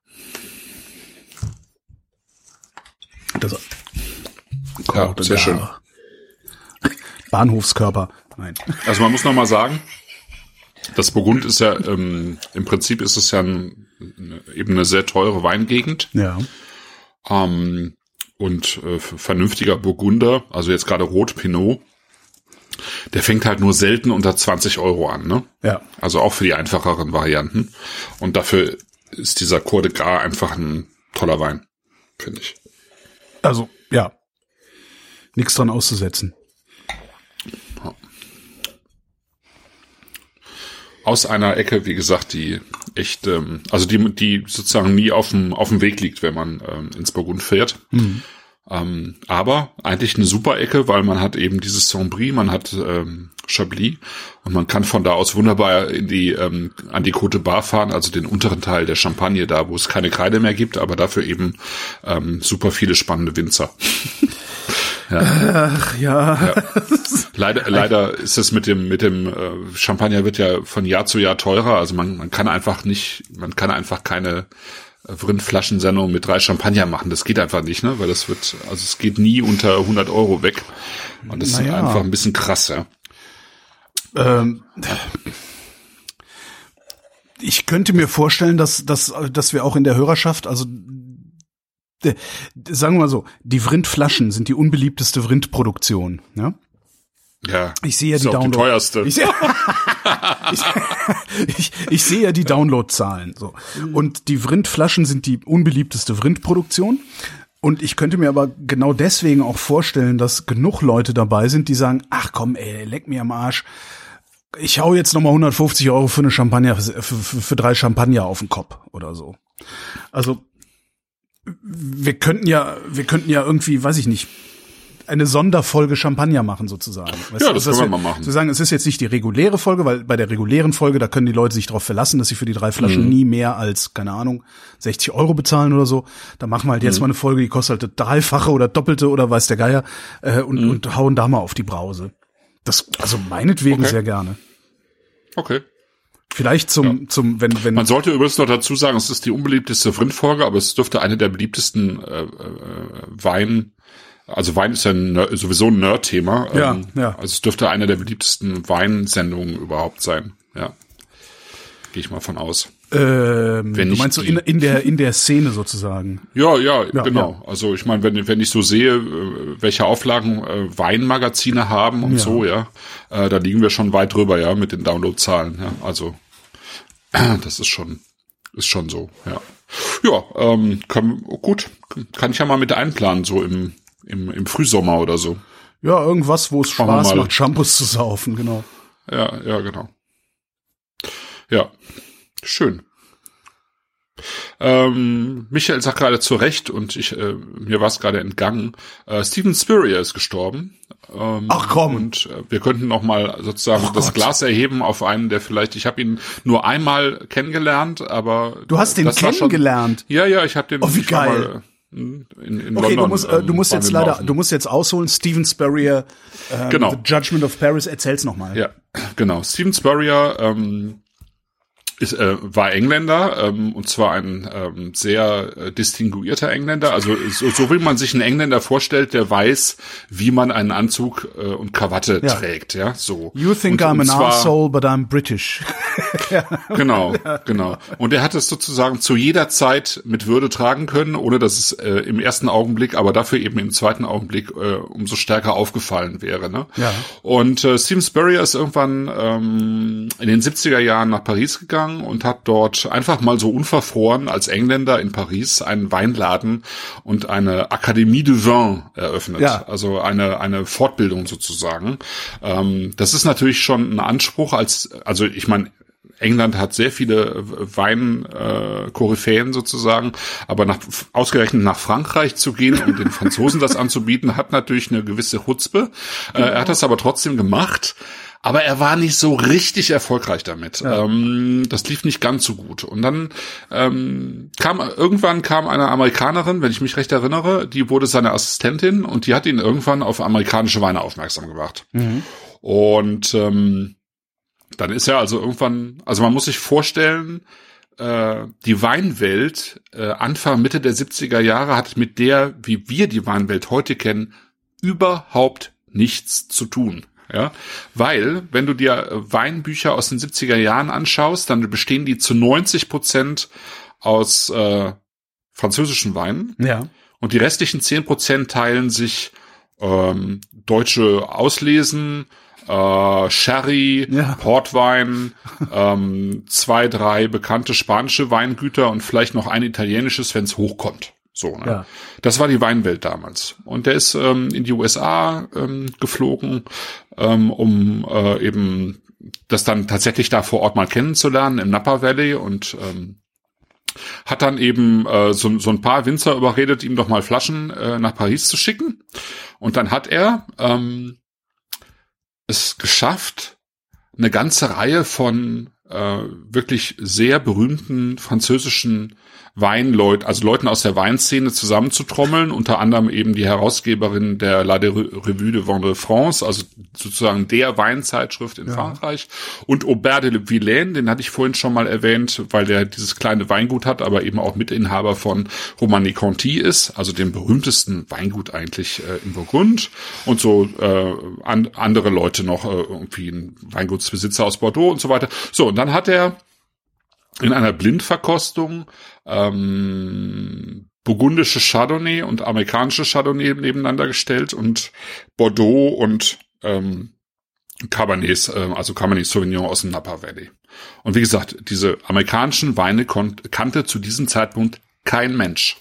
Das, ja, sehr schön. Bahnhofskörper. Nein. Also man muss noch mal sagen, das Burgund ist ja, ähm, im Prinzip ist es ja ein, eben eine sehr teure Weingegend. Ja. Ähm, und äh, vernünftiger Burgunder, also jetzt gerade Rot Pinot, der fängt halt nur selten unter zwanzig Euro an, ne? Ja. Also auch für die einfacheren Varianten. Und dafür ist dieser Cour de Gare einfach ein toller Wein, finde ich. Also, ja. Nichts dran auszusetzen. Aus einer Ecke, wie gesagt, die echt, ähm, also die, die sozusagen nie auf dem auf dem Weg liegt, wenn man ähm, ins Burgund fährt. Mhm. Ähm, aber eigentlich eine super Ecke, weil man hat eben dieses Saint-Brie, man hat ähm, Chablis und man kann von da aus wunderbar in die ähm, an die Côte de Bar fahren, also den unteren Teil der Champagne, da wo es keine Kreide mehr gibt, aber dafür eben ähm, super viele spannende Winzer. Ja. Ach, ja. ja. Leider, leider ist es mit dem, mit dem äh, Champagner wird ja von Jahr zu Jahr teurer. Also man, man kann einfach nicht, man kann einfach keine äh, Vrindflaschensendung mit drei Champagner machen. Das geht einfach nicht, ne? Weil das wird, also es geht nie unter hundert Euro weg. Und das naja. ist einfach ein bisschen krass, ja. Ähm, ich könnte mir vorstellen, dass, dass, dass wir auch in der Hörerschaft, also sagen wir mal so, die Vrindflaschen sind die unbeliebteste Vrindproduktion, ja? Ja. Ich sehe ja die Download. Die teuerste. Ich sehe, ich, ich, ich sehe ja die Downloadzahlen, so. Und die Vrindflaschen sind die unbeliebteste Vrindproduktion. Und ich könnte mir aber genau deswegen auch vorstellen, dass genug Leute dabei sind, die sagen, ach komm, ey, leck mir am Arsch. ich hau jetzt nochmal hundertfünfzig Euro für eine Champagner, für, für, für drei Champagner auf den Kopf oder so. Also, wir könnten ja, wir könnten ja irgendwie, weiß ich nicht, eine Sonderfolge Champagner machen sozusagen. Weißt ja, du, das können wir mal machen. Zu sagen, es ist jetzt nicht die reguläre Folge, weil bei der regulären Folge, da können die Leute sich darauf verlassen, dass sie für die drei Flaschen mhm. nie mehr als, keine Ahnung, sechzig Euro bezahlen oder so. Da machen wir halt jetzt mhm. mal eine Folge, die kostet halt das Dreifache oder Doppelte oder weiß der Geier äh, und, mhm. und hauen da mal auf die Brause. Das, also meinetwegen okay. sehr gerne. Okay. Vielleicht zum, ja. zum, wenn, wenn. Man sollte übrigens noch dazu sagen, es ist die unbeliebteste Vrindfolge, aber es dürfte eine der beliebtesten äh, äh, Wein, also Wein ist ja ein, sowieso ein Nerd-Thema. Ja, ähm, ja. Also es dürfte eine der beliebtesten Weinsendungen überhaupt sein. Ja, gehe ich mal von aus. Ähm, wenn du meinst so in, in der in der Szene sozusagen? Ja, ja, ja genau. Ja. Also ich meine, wenn wenn ich so sehe, welche Auflagen äh, Weinmagazine haben und ja. so, ja, äh, da liegen wir schon weit drüber, ja, mit den Downloadzahlen. Ja, also das ist schon ist schon so, ja. Ja, ähm, kann, gut, kann ich ja mal mit einplanen, so im im im Frühsommer oder so. Ja, irgendwas, wo es Spaß macht, Shampoos zu saufen, genau. Ja, ja, genau. Ja, schön. Ähm, Michael sagt gerade zu Recht, und ich äh, mir war es gerade entgangen, äh, Steven Spurrier ist gestorben. Ähm, Ach komm. Und äh, wir könnten noch mal sozusagen oh das Gott. Glas erheben auf einen, der vielleicht, ich habe ihn nur einmal kennengelernt, aber... Du hast den kennengelernt? Schon, ja, ja, ich habe den... Oh, wie geil. In, in okay, London, du musst, äh, du musst jetzt leider, laufen. du musst jetzt ausholen, Steven Spurrier, ähm, genau. The Judgment of Paris, erzähl's nochmal. Ja, genau. Steven Spurrier ähm, ist, äh, war Engländer, ähm, und zwar ein ähm, sehr äh, distinguierter Engländer. Also so, so wie man sich einen Engländer vorstellt, der weiß, wie man einen Anzug äh, und Krawatte ja. trägt. Ja, so. You think und, I'm und an arsehole, but I'm British. Genau, genau. Und er hat es sozusagen zu jeder Zeit mit Würde tragen können, ohne dass es äh, im ersten Augenblick, aber dafür eben im zweiten Augenblick äh, umso stärker aufgefallen wäre. Ne? Ja. Und äh, Steven Spurrier ist irgendwann ähm, in den siebziger Jahren nach Paris gegangen und hat dort einfach mal so unverfroren als Engländer in Paris einen Weinladen und eine Académie de Vin eröffnet. Ja. Also eine eine Fortbildung sozusagen. Ähm, das ist natürlich schon ein Anspruch als, also ich meine, England hat sehr viele Wein-Koryphäen äh, sozusagen, aber nach, ausgerechnet nach Frankreich zu gehen und den Franzosen das anzubieten, hat natürlich eine gewisse Chutzpe. Äh, er hat das aber trotzdem gemacht. Aber er war nicht so richtig erfolgreich damit. Ja. Ähm, das lief nicht ganz so gut. Und dann ähm, kam irgendwann kam eine Amerikanerin, wenn ich mich recht erinnere, die wurde seine Assistentin und die hat ihn irgendwann auf amerikanische Weine aufmerksam gemacht. Mhm. Und ähm, dann ist er also irgendwann, also man muss sich vorstellen, äh, die Weinwelt äh, Anfang, Mitte der siebziger Jahre hat mit der, wie wir die Weinwelt heute kennen, überhaupt nichts zu tun. Ja, weil, wenn du dir Weinbücher aus den siebziger Jahren anschaust, dann bestehen die zu neunzig Prozent aus äh, französischen Weinen. Ja. Und die restlichen zehn Prozent teilen sich ähm, deutsche Auslesen, äh, Sherry, ja. Portwein, ähm, zwei, drei bekannte spanische Weingüter und vielleicht noch ein italienisches, wenn es hochkommt. So, ne? Ja. Das war die Weinwelt damals. Und der ist ähm, in die U S A ähm, geflogen, ähm, um äh, eben das dann tatsächlich da vor Ort mal kennenzulernen im Napa Valley, und ähm, hat dann eben äh, so, so ein paar Winzer überredet, ihm doch mal Flaschen äh, nach Paris zu schicken. Und dann hat er ähm, es geschafft, eine ganze Reihe von äh, wirklich sehr berühmten französischen Weinleuten, also Leuten aus der Weinszene zusammenzutrommeln, unter anderem eben die Herausgeberin der La Revue de Vin de France, also sozusagen der Weinzeitschrift in ja. Frankreich, und Aubert de Villaine, den hatte ich vorhin schon mal erwähnt, weil der dieses kleine Weingut hat, aber eben auch Mitinhaber von Romanée-Conti ist, also dem berühmtesten Weingut eigentlich äh, in Burgund, und so äh, an, andere Leute noch, äh, irgendwie ein Weingutsbesitzer aus Bordeaux und so weiter. So, und dann hat er in einer Blindverkostung ähm, burgundische Chardonnay und amerikanische Chardonnay nebeneinander gestellt und Bordeaux und ähm, Cabernet, äh, also Cabernet Sauvignon aus dem Napa Valley. Und wie gesagt, diese amerikanischen Weine kon- kannte zu diesem Zeitpunkt kein Mensch.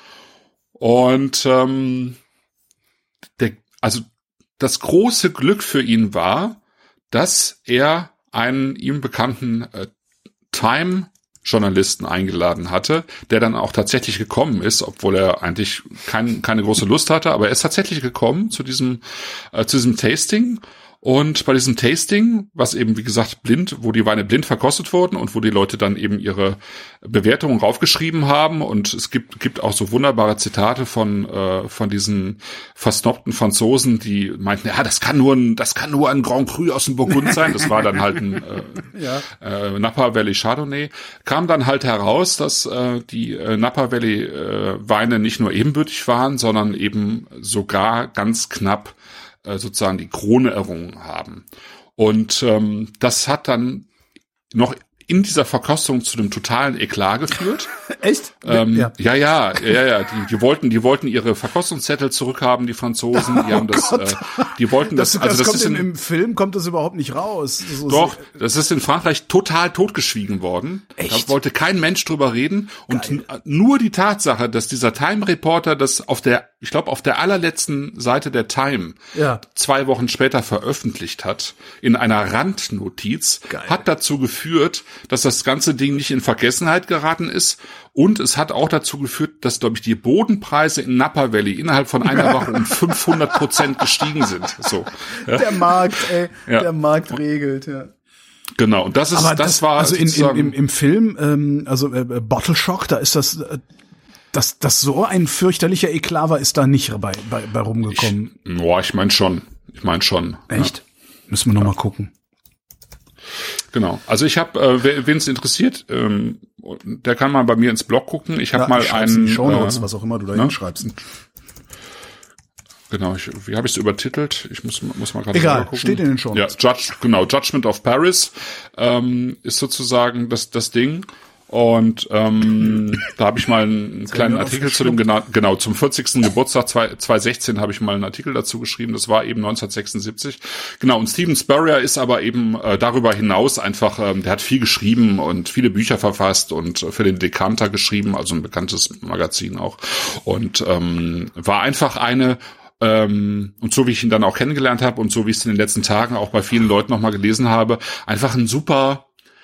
Und ähm, der, also das große Glück für ihn war, dass er einen ihm bekannten äh, Time-Journalisten eingeladen hatte, der dann auch tatsächlich gekommen ist, obwohl er eigentlich kein, keine große Lust hatte, aber er ist tatsächlich gekommen zu diesem, äh, zu diesem Tasting. Und bei diesem Tasting, was eben, wie gesagt, blind, wo die Weine blind verkostet wurden und wo die Leute dann eben ihre Bewertungen raufgeschrieben haben, und es gibt gibt auch so wunderbare Zitate von äh, von diesen versnobten Franzosen, die meinten, ja, das kann nur ein das kann nur ein Grand Cru aus dem Burgund sein. Das war dann halt ein äh, ja. äh, Napa Valley Chardonnay. Kam dann halt heraus, dass äh, die äh, Napa Valley äh, Weine nicht nur ebenbürtig waren, sondern eben sogar ganz knapp sozusagen die Krone errungen haben. Und ähm, das hat dann noch in dieser Verkostung zu einem totalen Eklat geführt. Echt? Ähm, ja. ja, ja, ja, ja. Die, die wollten, die wollten ihre Verkostungszettel zurückhaben, die Franzosen. Die haben das, oh äh, die wollten das. das also das, das ist kommt in, im, im Film kommt das überhaupt nicht raus. So doch, das ist in Frankreich total totgeschwiegen worden. Echt? Da wollte kein Mensch drüber reden. Und Geil. nur die Tatsache, dass dieser Time-Reporter das auf der, ich glaube, auf der allerletzten Seite der Time ja. zwei Wochen später veröffentlicht hat, in einer Randnotiz, Geil. hat dazu geführt, dass das ganze Ding nicht in Vergessenheit geraten ist. Und es hat auch dazu geführt, dass, glaube ich, die Bodenpreise in Napa Valley innerhalb von einer Woche um fünfhundert Prozent gestiegen sind. So. Ja. Der Markt, ey, Ja. der Markt regelt, ja. Genau, und das ist, Aber das, das war also in, in, im, im Film, ähm, also äh, Bottle Shock, da ist das, äh, dass das so ein fürchterlicher Eklat war, ist da nicht bei, bei, bei rumgekommen. Ich, boah, ich meine schon, ich meine schon. Echt? Ja. Müssen wir noch mal gucken. Genau. Also ich habe, äh, wen es interessiert, ähm, der kann mal bei mir ins Blog gucken. Ich habe ja, mal ich einen, Shownotes, äh, was auch immer du da ne? hinschreibst. Genau, ich, wie habe ich es übertitelt? Ich muss muss mal gerade Egal, gucken. steht in den Shownotes. Ja, Judge, genau, Judgment of Paris ähm, ist sozusagen das das Ding. Und ähm, da habe ich mal einen kleinen Artikel zu dem, genau, genau zum vierzigsten Geburtstag zwanzig sechzehn habe ich mal einen Artikel dazu geschrieben, das war eben neunzehnhundertsechsundsiebzig. Genau, und Steven Spurrier ist aber eben äh, darüber hinaus einfach, ähm, der hat viel geschrieben und viele Bücher verfasst und für den Decanter geschrieben, also ein bekanntes Magazin auch. Und ähm, war einfach eine, Ähm, und so wie ich ihn dann auch kennengelernt habe und so wie ich es in den letzten Tagen auch bei vielen Leuten nochmal gelesen habe, einfach ein super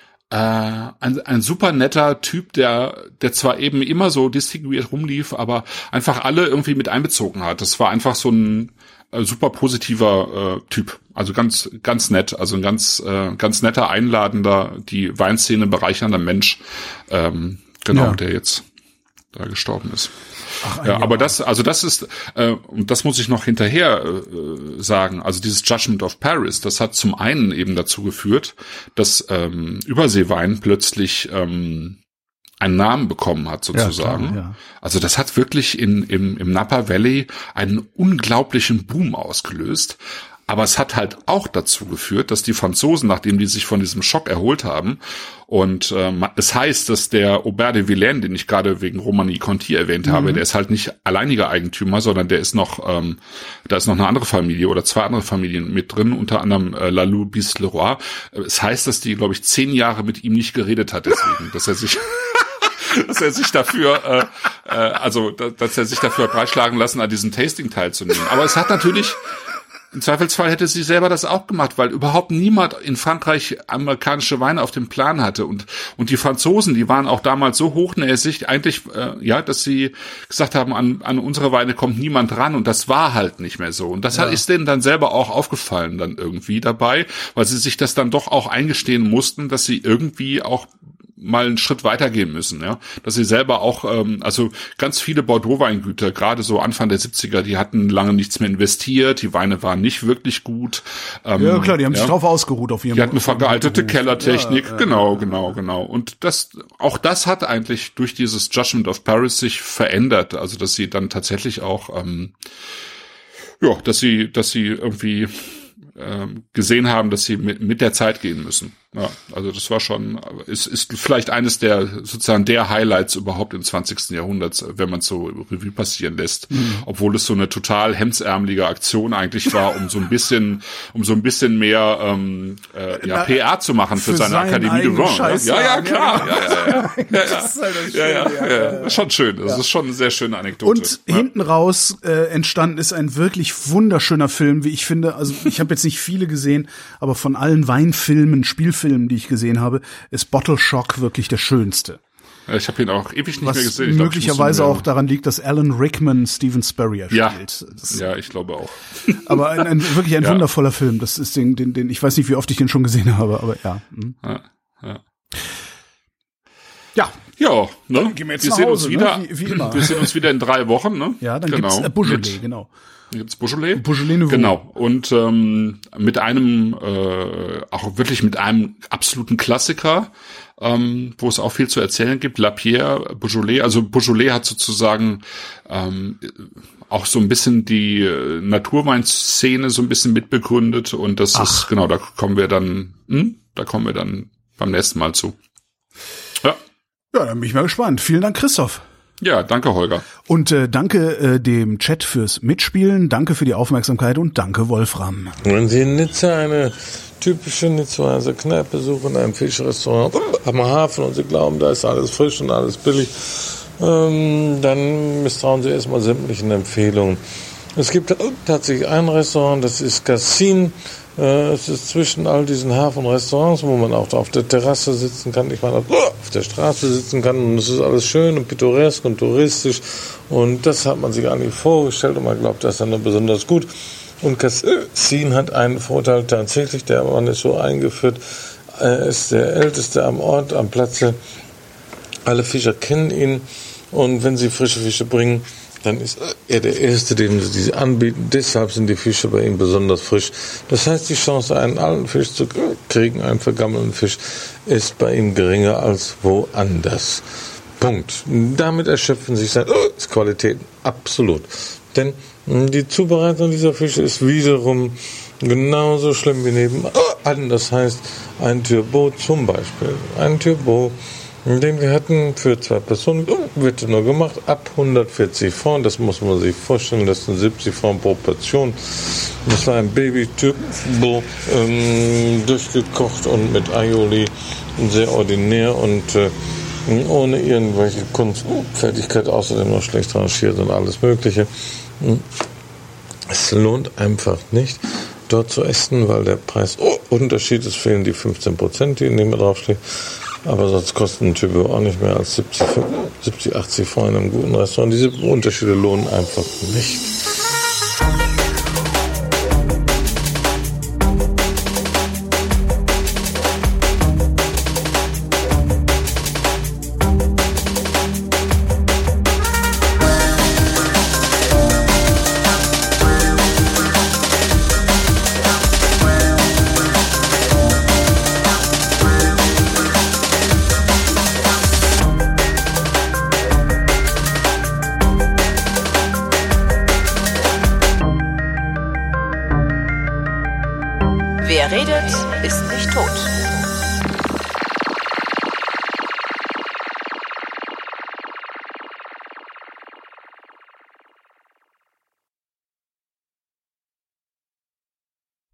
Äh, ein, ein super netter Typ, der der zwar eben immer so distinguiert rumlief, aber einfach alle irgendwie mit einbezogen hat. Das war einfach so ein äh, super positiver äh, Typ. Also ganz ganz nett, also ein ganz äh, ganz netter, einladender, die Weinszene bereichernder Mensch. Ähm, genau, ja. Der jetzt da gestorben ist. Ach, ja, aber das, also das ist, äh, und das muss ich noch hinterher äh, sagen, also dieses Judgment of Paris, das hat zum einen eben dazu geführt, dass ähm, Überseewein plötzlich ähm, einen Namen bekommen hat, sozusagen. Ja, klar, ja. Also das hat wirklich in, im, im Napa Valley einen unglaublichen Boom ausgelöst. Aber es hat halt auch dazu geführt, dass die Franzosen, nachdem die sich von diesem Schock erholt haben, und ähm, es heißt, dass der Aubert de Villaine, den ich gerade wegen Romani Conti erwähnt habe, mhm. der ist halt nicht alleiniger Eigentümer, sondern der ist noch, ähm, da ist noch eine andere Familie oder zwei andere Familien mit drin, unter anderem äh, Lalou bis Leroy. Es heißt, dass die, glaube ich, zehn Jahre mit ihm nicht geredet hat, deswegen, dass er sich dass er sich dafür, äh, äh, also dass er sich dafür breitschlagen lassen, an diesem Tasting teilzunehmen. Aber es hat natürlich im Zweifelsfall hätte sie selber das auch gemacht, weil überhaupt niemand in Frankreich amerikanische Weine auf dem Plan hatte. Und und die Franzosen, die waren auch damals so hochnäsig, eigentlich, äh, ja, dass sie gesagt haben, an an unsere Weine kommt niemand ran. Und das war halt nicht mehr so. Und das ja. ist denen dann selber auch aufgefallen dann irgendwie dabei, weil sie sich das dann doch auch eingestehen mussten, dass sie irgendwie auch mal einen Schritt weitergehen müssen, ja, dass sie selber auch, ähm, also ganz viele Bordeaux-Weingüter, gerade so Anfang der siebziger, die hatten lange nichts mehr investiert, die Weine waren nicht wirklich gut. Ähm, ja klar, die haben ja. sich drauf ausgeruht auf ihrem. Die hatten eine vergealtete Beruf. Kellertechnik, ja, genau, ja, genau, genau. Und das, auch das hat eigentlich durch dieses Judgment of Paris sich verändert, also dass sie dann tatsächlich auch, ähm, ja, dass sie, dass sie irgendwie ähm, gesehen haben, dass sie mit, mit der Zeit gehen müssen. Ja, also das war schon, ist, ist vielleicht eines der, sozusagen der Highlights überhaupt im zwanzigsten Jahrhundert, wenn man es so Revue passieren lässt. Mhm. Obwohl es so eine total hemdsärmelige Aktion eigentlich war, um so ein bisschen, um so ein bisschen mehr ähm, äh, ja, P R zu machen für, für seine Akademie de Rouen. Ja, ja, klar. Ja, ja, ja. ja, ja. Das ist halt das ja, ja, ja, ja, ja. Schon schön. Das ja. ist schon eine sehr schöne Anekdote. Und ja. hinten raus äh, entstanden ist ein wirklich wunderschöner Film, wie ich finde. Also ich habe jetzt nicht viele gesehen, aber von allen Weinfilmen, Spielfilmen, die ich gesehen habe, ist Bottle Shock wirklich der schönste. Ja, ich habe ihn auch ewig nicht Was mehr gesehen. Ich möglicherweise glaub, ich auch daran liegt, dass Alan Rickman Steven Spurrier ja. spielt. Das ja, ich glaube auch. Aber ein, ein wirklich ein ja. wundervoller Film. Das ist den, den, den, ich weiß nicht, wie oft ich den schon gesehen habe, aber ja. Hm. Ja, ja. Ja. Ja, ne? Dann gehen wir jetzt wir nach sehen Hause, uns wieder. Ne? Wie, wie immer. Wir sehen uns wieder in drei Wochen, ne? Ja, dann genau. gibt's äh, Beaujolais, genau. Dann gibt's Beaujolais. Beaujolais Nouveau. Genau. Und ähm, mit einem, äh, auch wirklich mit einem absoluten Klassiker, ähm, wo es auch viel zu erzählen gibt, Lapierre, Beaujolais. Also Beaujolais hat sozusagen ähm, auch so ein bisschen die äh, Naturweinszene so ein bisschen mitbegründet. Und das Ach. ist, genau, da kommen wir dann, hm? da kommen wir dann beim nächsten Mal zu. Ja. Ja, dann bin ich mal gespannt. Vielen Dank, Christoph. Ja, danke, Holger. Und äh, danke äh, dem Chat fürs Mitspielen, danke für die Aufmerksamkeit und danke, Wolfram. Wenn Sie in Nizza eine typische Nizzaer Kneipe suchen, ein Fischrestaurant am Hafen und Sie glauben, da ist alles frisch und alles billig, ähm, dann misstrauen Sie erstmal sämtlichen Empfehlungen. Es gibt tatsächlich ein Restaurant, das ist Cassin. Es ist zwischen all diesen Hafenrestaurants, wo man auch auf der Terrasse sitzen kann, ich meine, auf der Straße sitzen kann, und es ist alles schön und pittoresk und touristisch, und das hat man sich eigentlich vorgestellt und man glaubt, das ist dann besonders gut. Und Cassin hat einen Vorteil tatsächlich, der Mann ist so eingeführt, er ist der Älteste am Ort, am Platze, alle Fischer kennen ihn, und wenn sie frische Fische bringen, dann ist er der Erste, den sie diese anbieten. Deshalb sind die Fische bei ihm besonders frisch. Das heißt, die Chance, einen alten Fisch zu kriegen, einen vergammelten Fisch, ist bei ihm geringer als woanders. Punkt. Damit erschöpfen sich seine Qualitäten absolut. Denn die Zubereitung dieser Fische ist wiederum genauso schlimm wie nebenan. Das heißt, ein Turbot zum Beispiel. Ein Turbot, den wir hatten für zwei Personen, wird nur gemacht ab hundertvierzig Francs, das muss man sich vorstellen, das sind siebzig Francs pro Portion. Das war ein Baby-Turbot, ähm, durchgekocht und mit Aioli, sehr ordinär und äh, ohne irgendwelche Kunstfertigkeit, außerdem noch schlecht rangiert und alles Mögliche. Es lohnt einfach nicht, dort zu essen, weil der Preisunterschied ist, fehlen die fünfzehn Prozent, die neben draufstehen. Aber sonst kosten ein Typ auch nicht mehr als siebzig, achtzig Francs in einem guten Restaurant. Diese Unterschiede lohnen einfach nicht. Wer redet, ist nicht tot.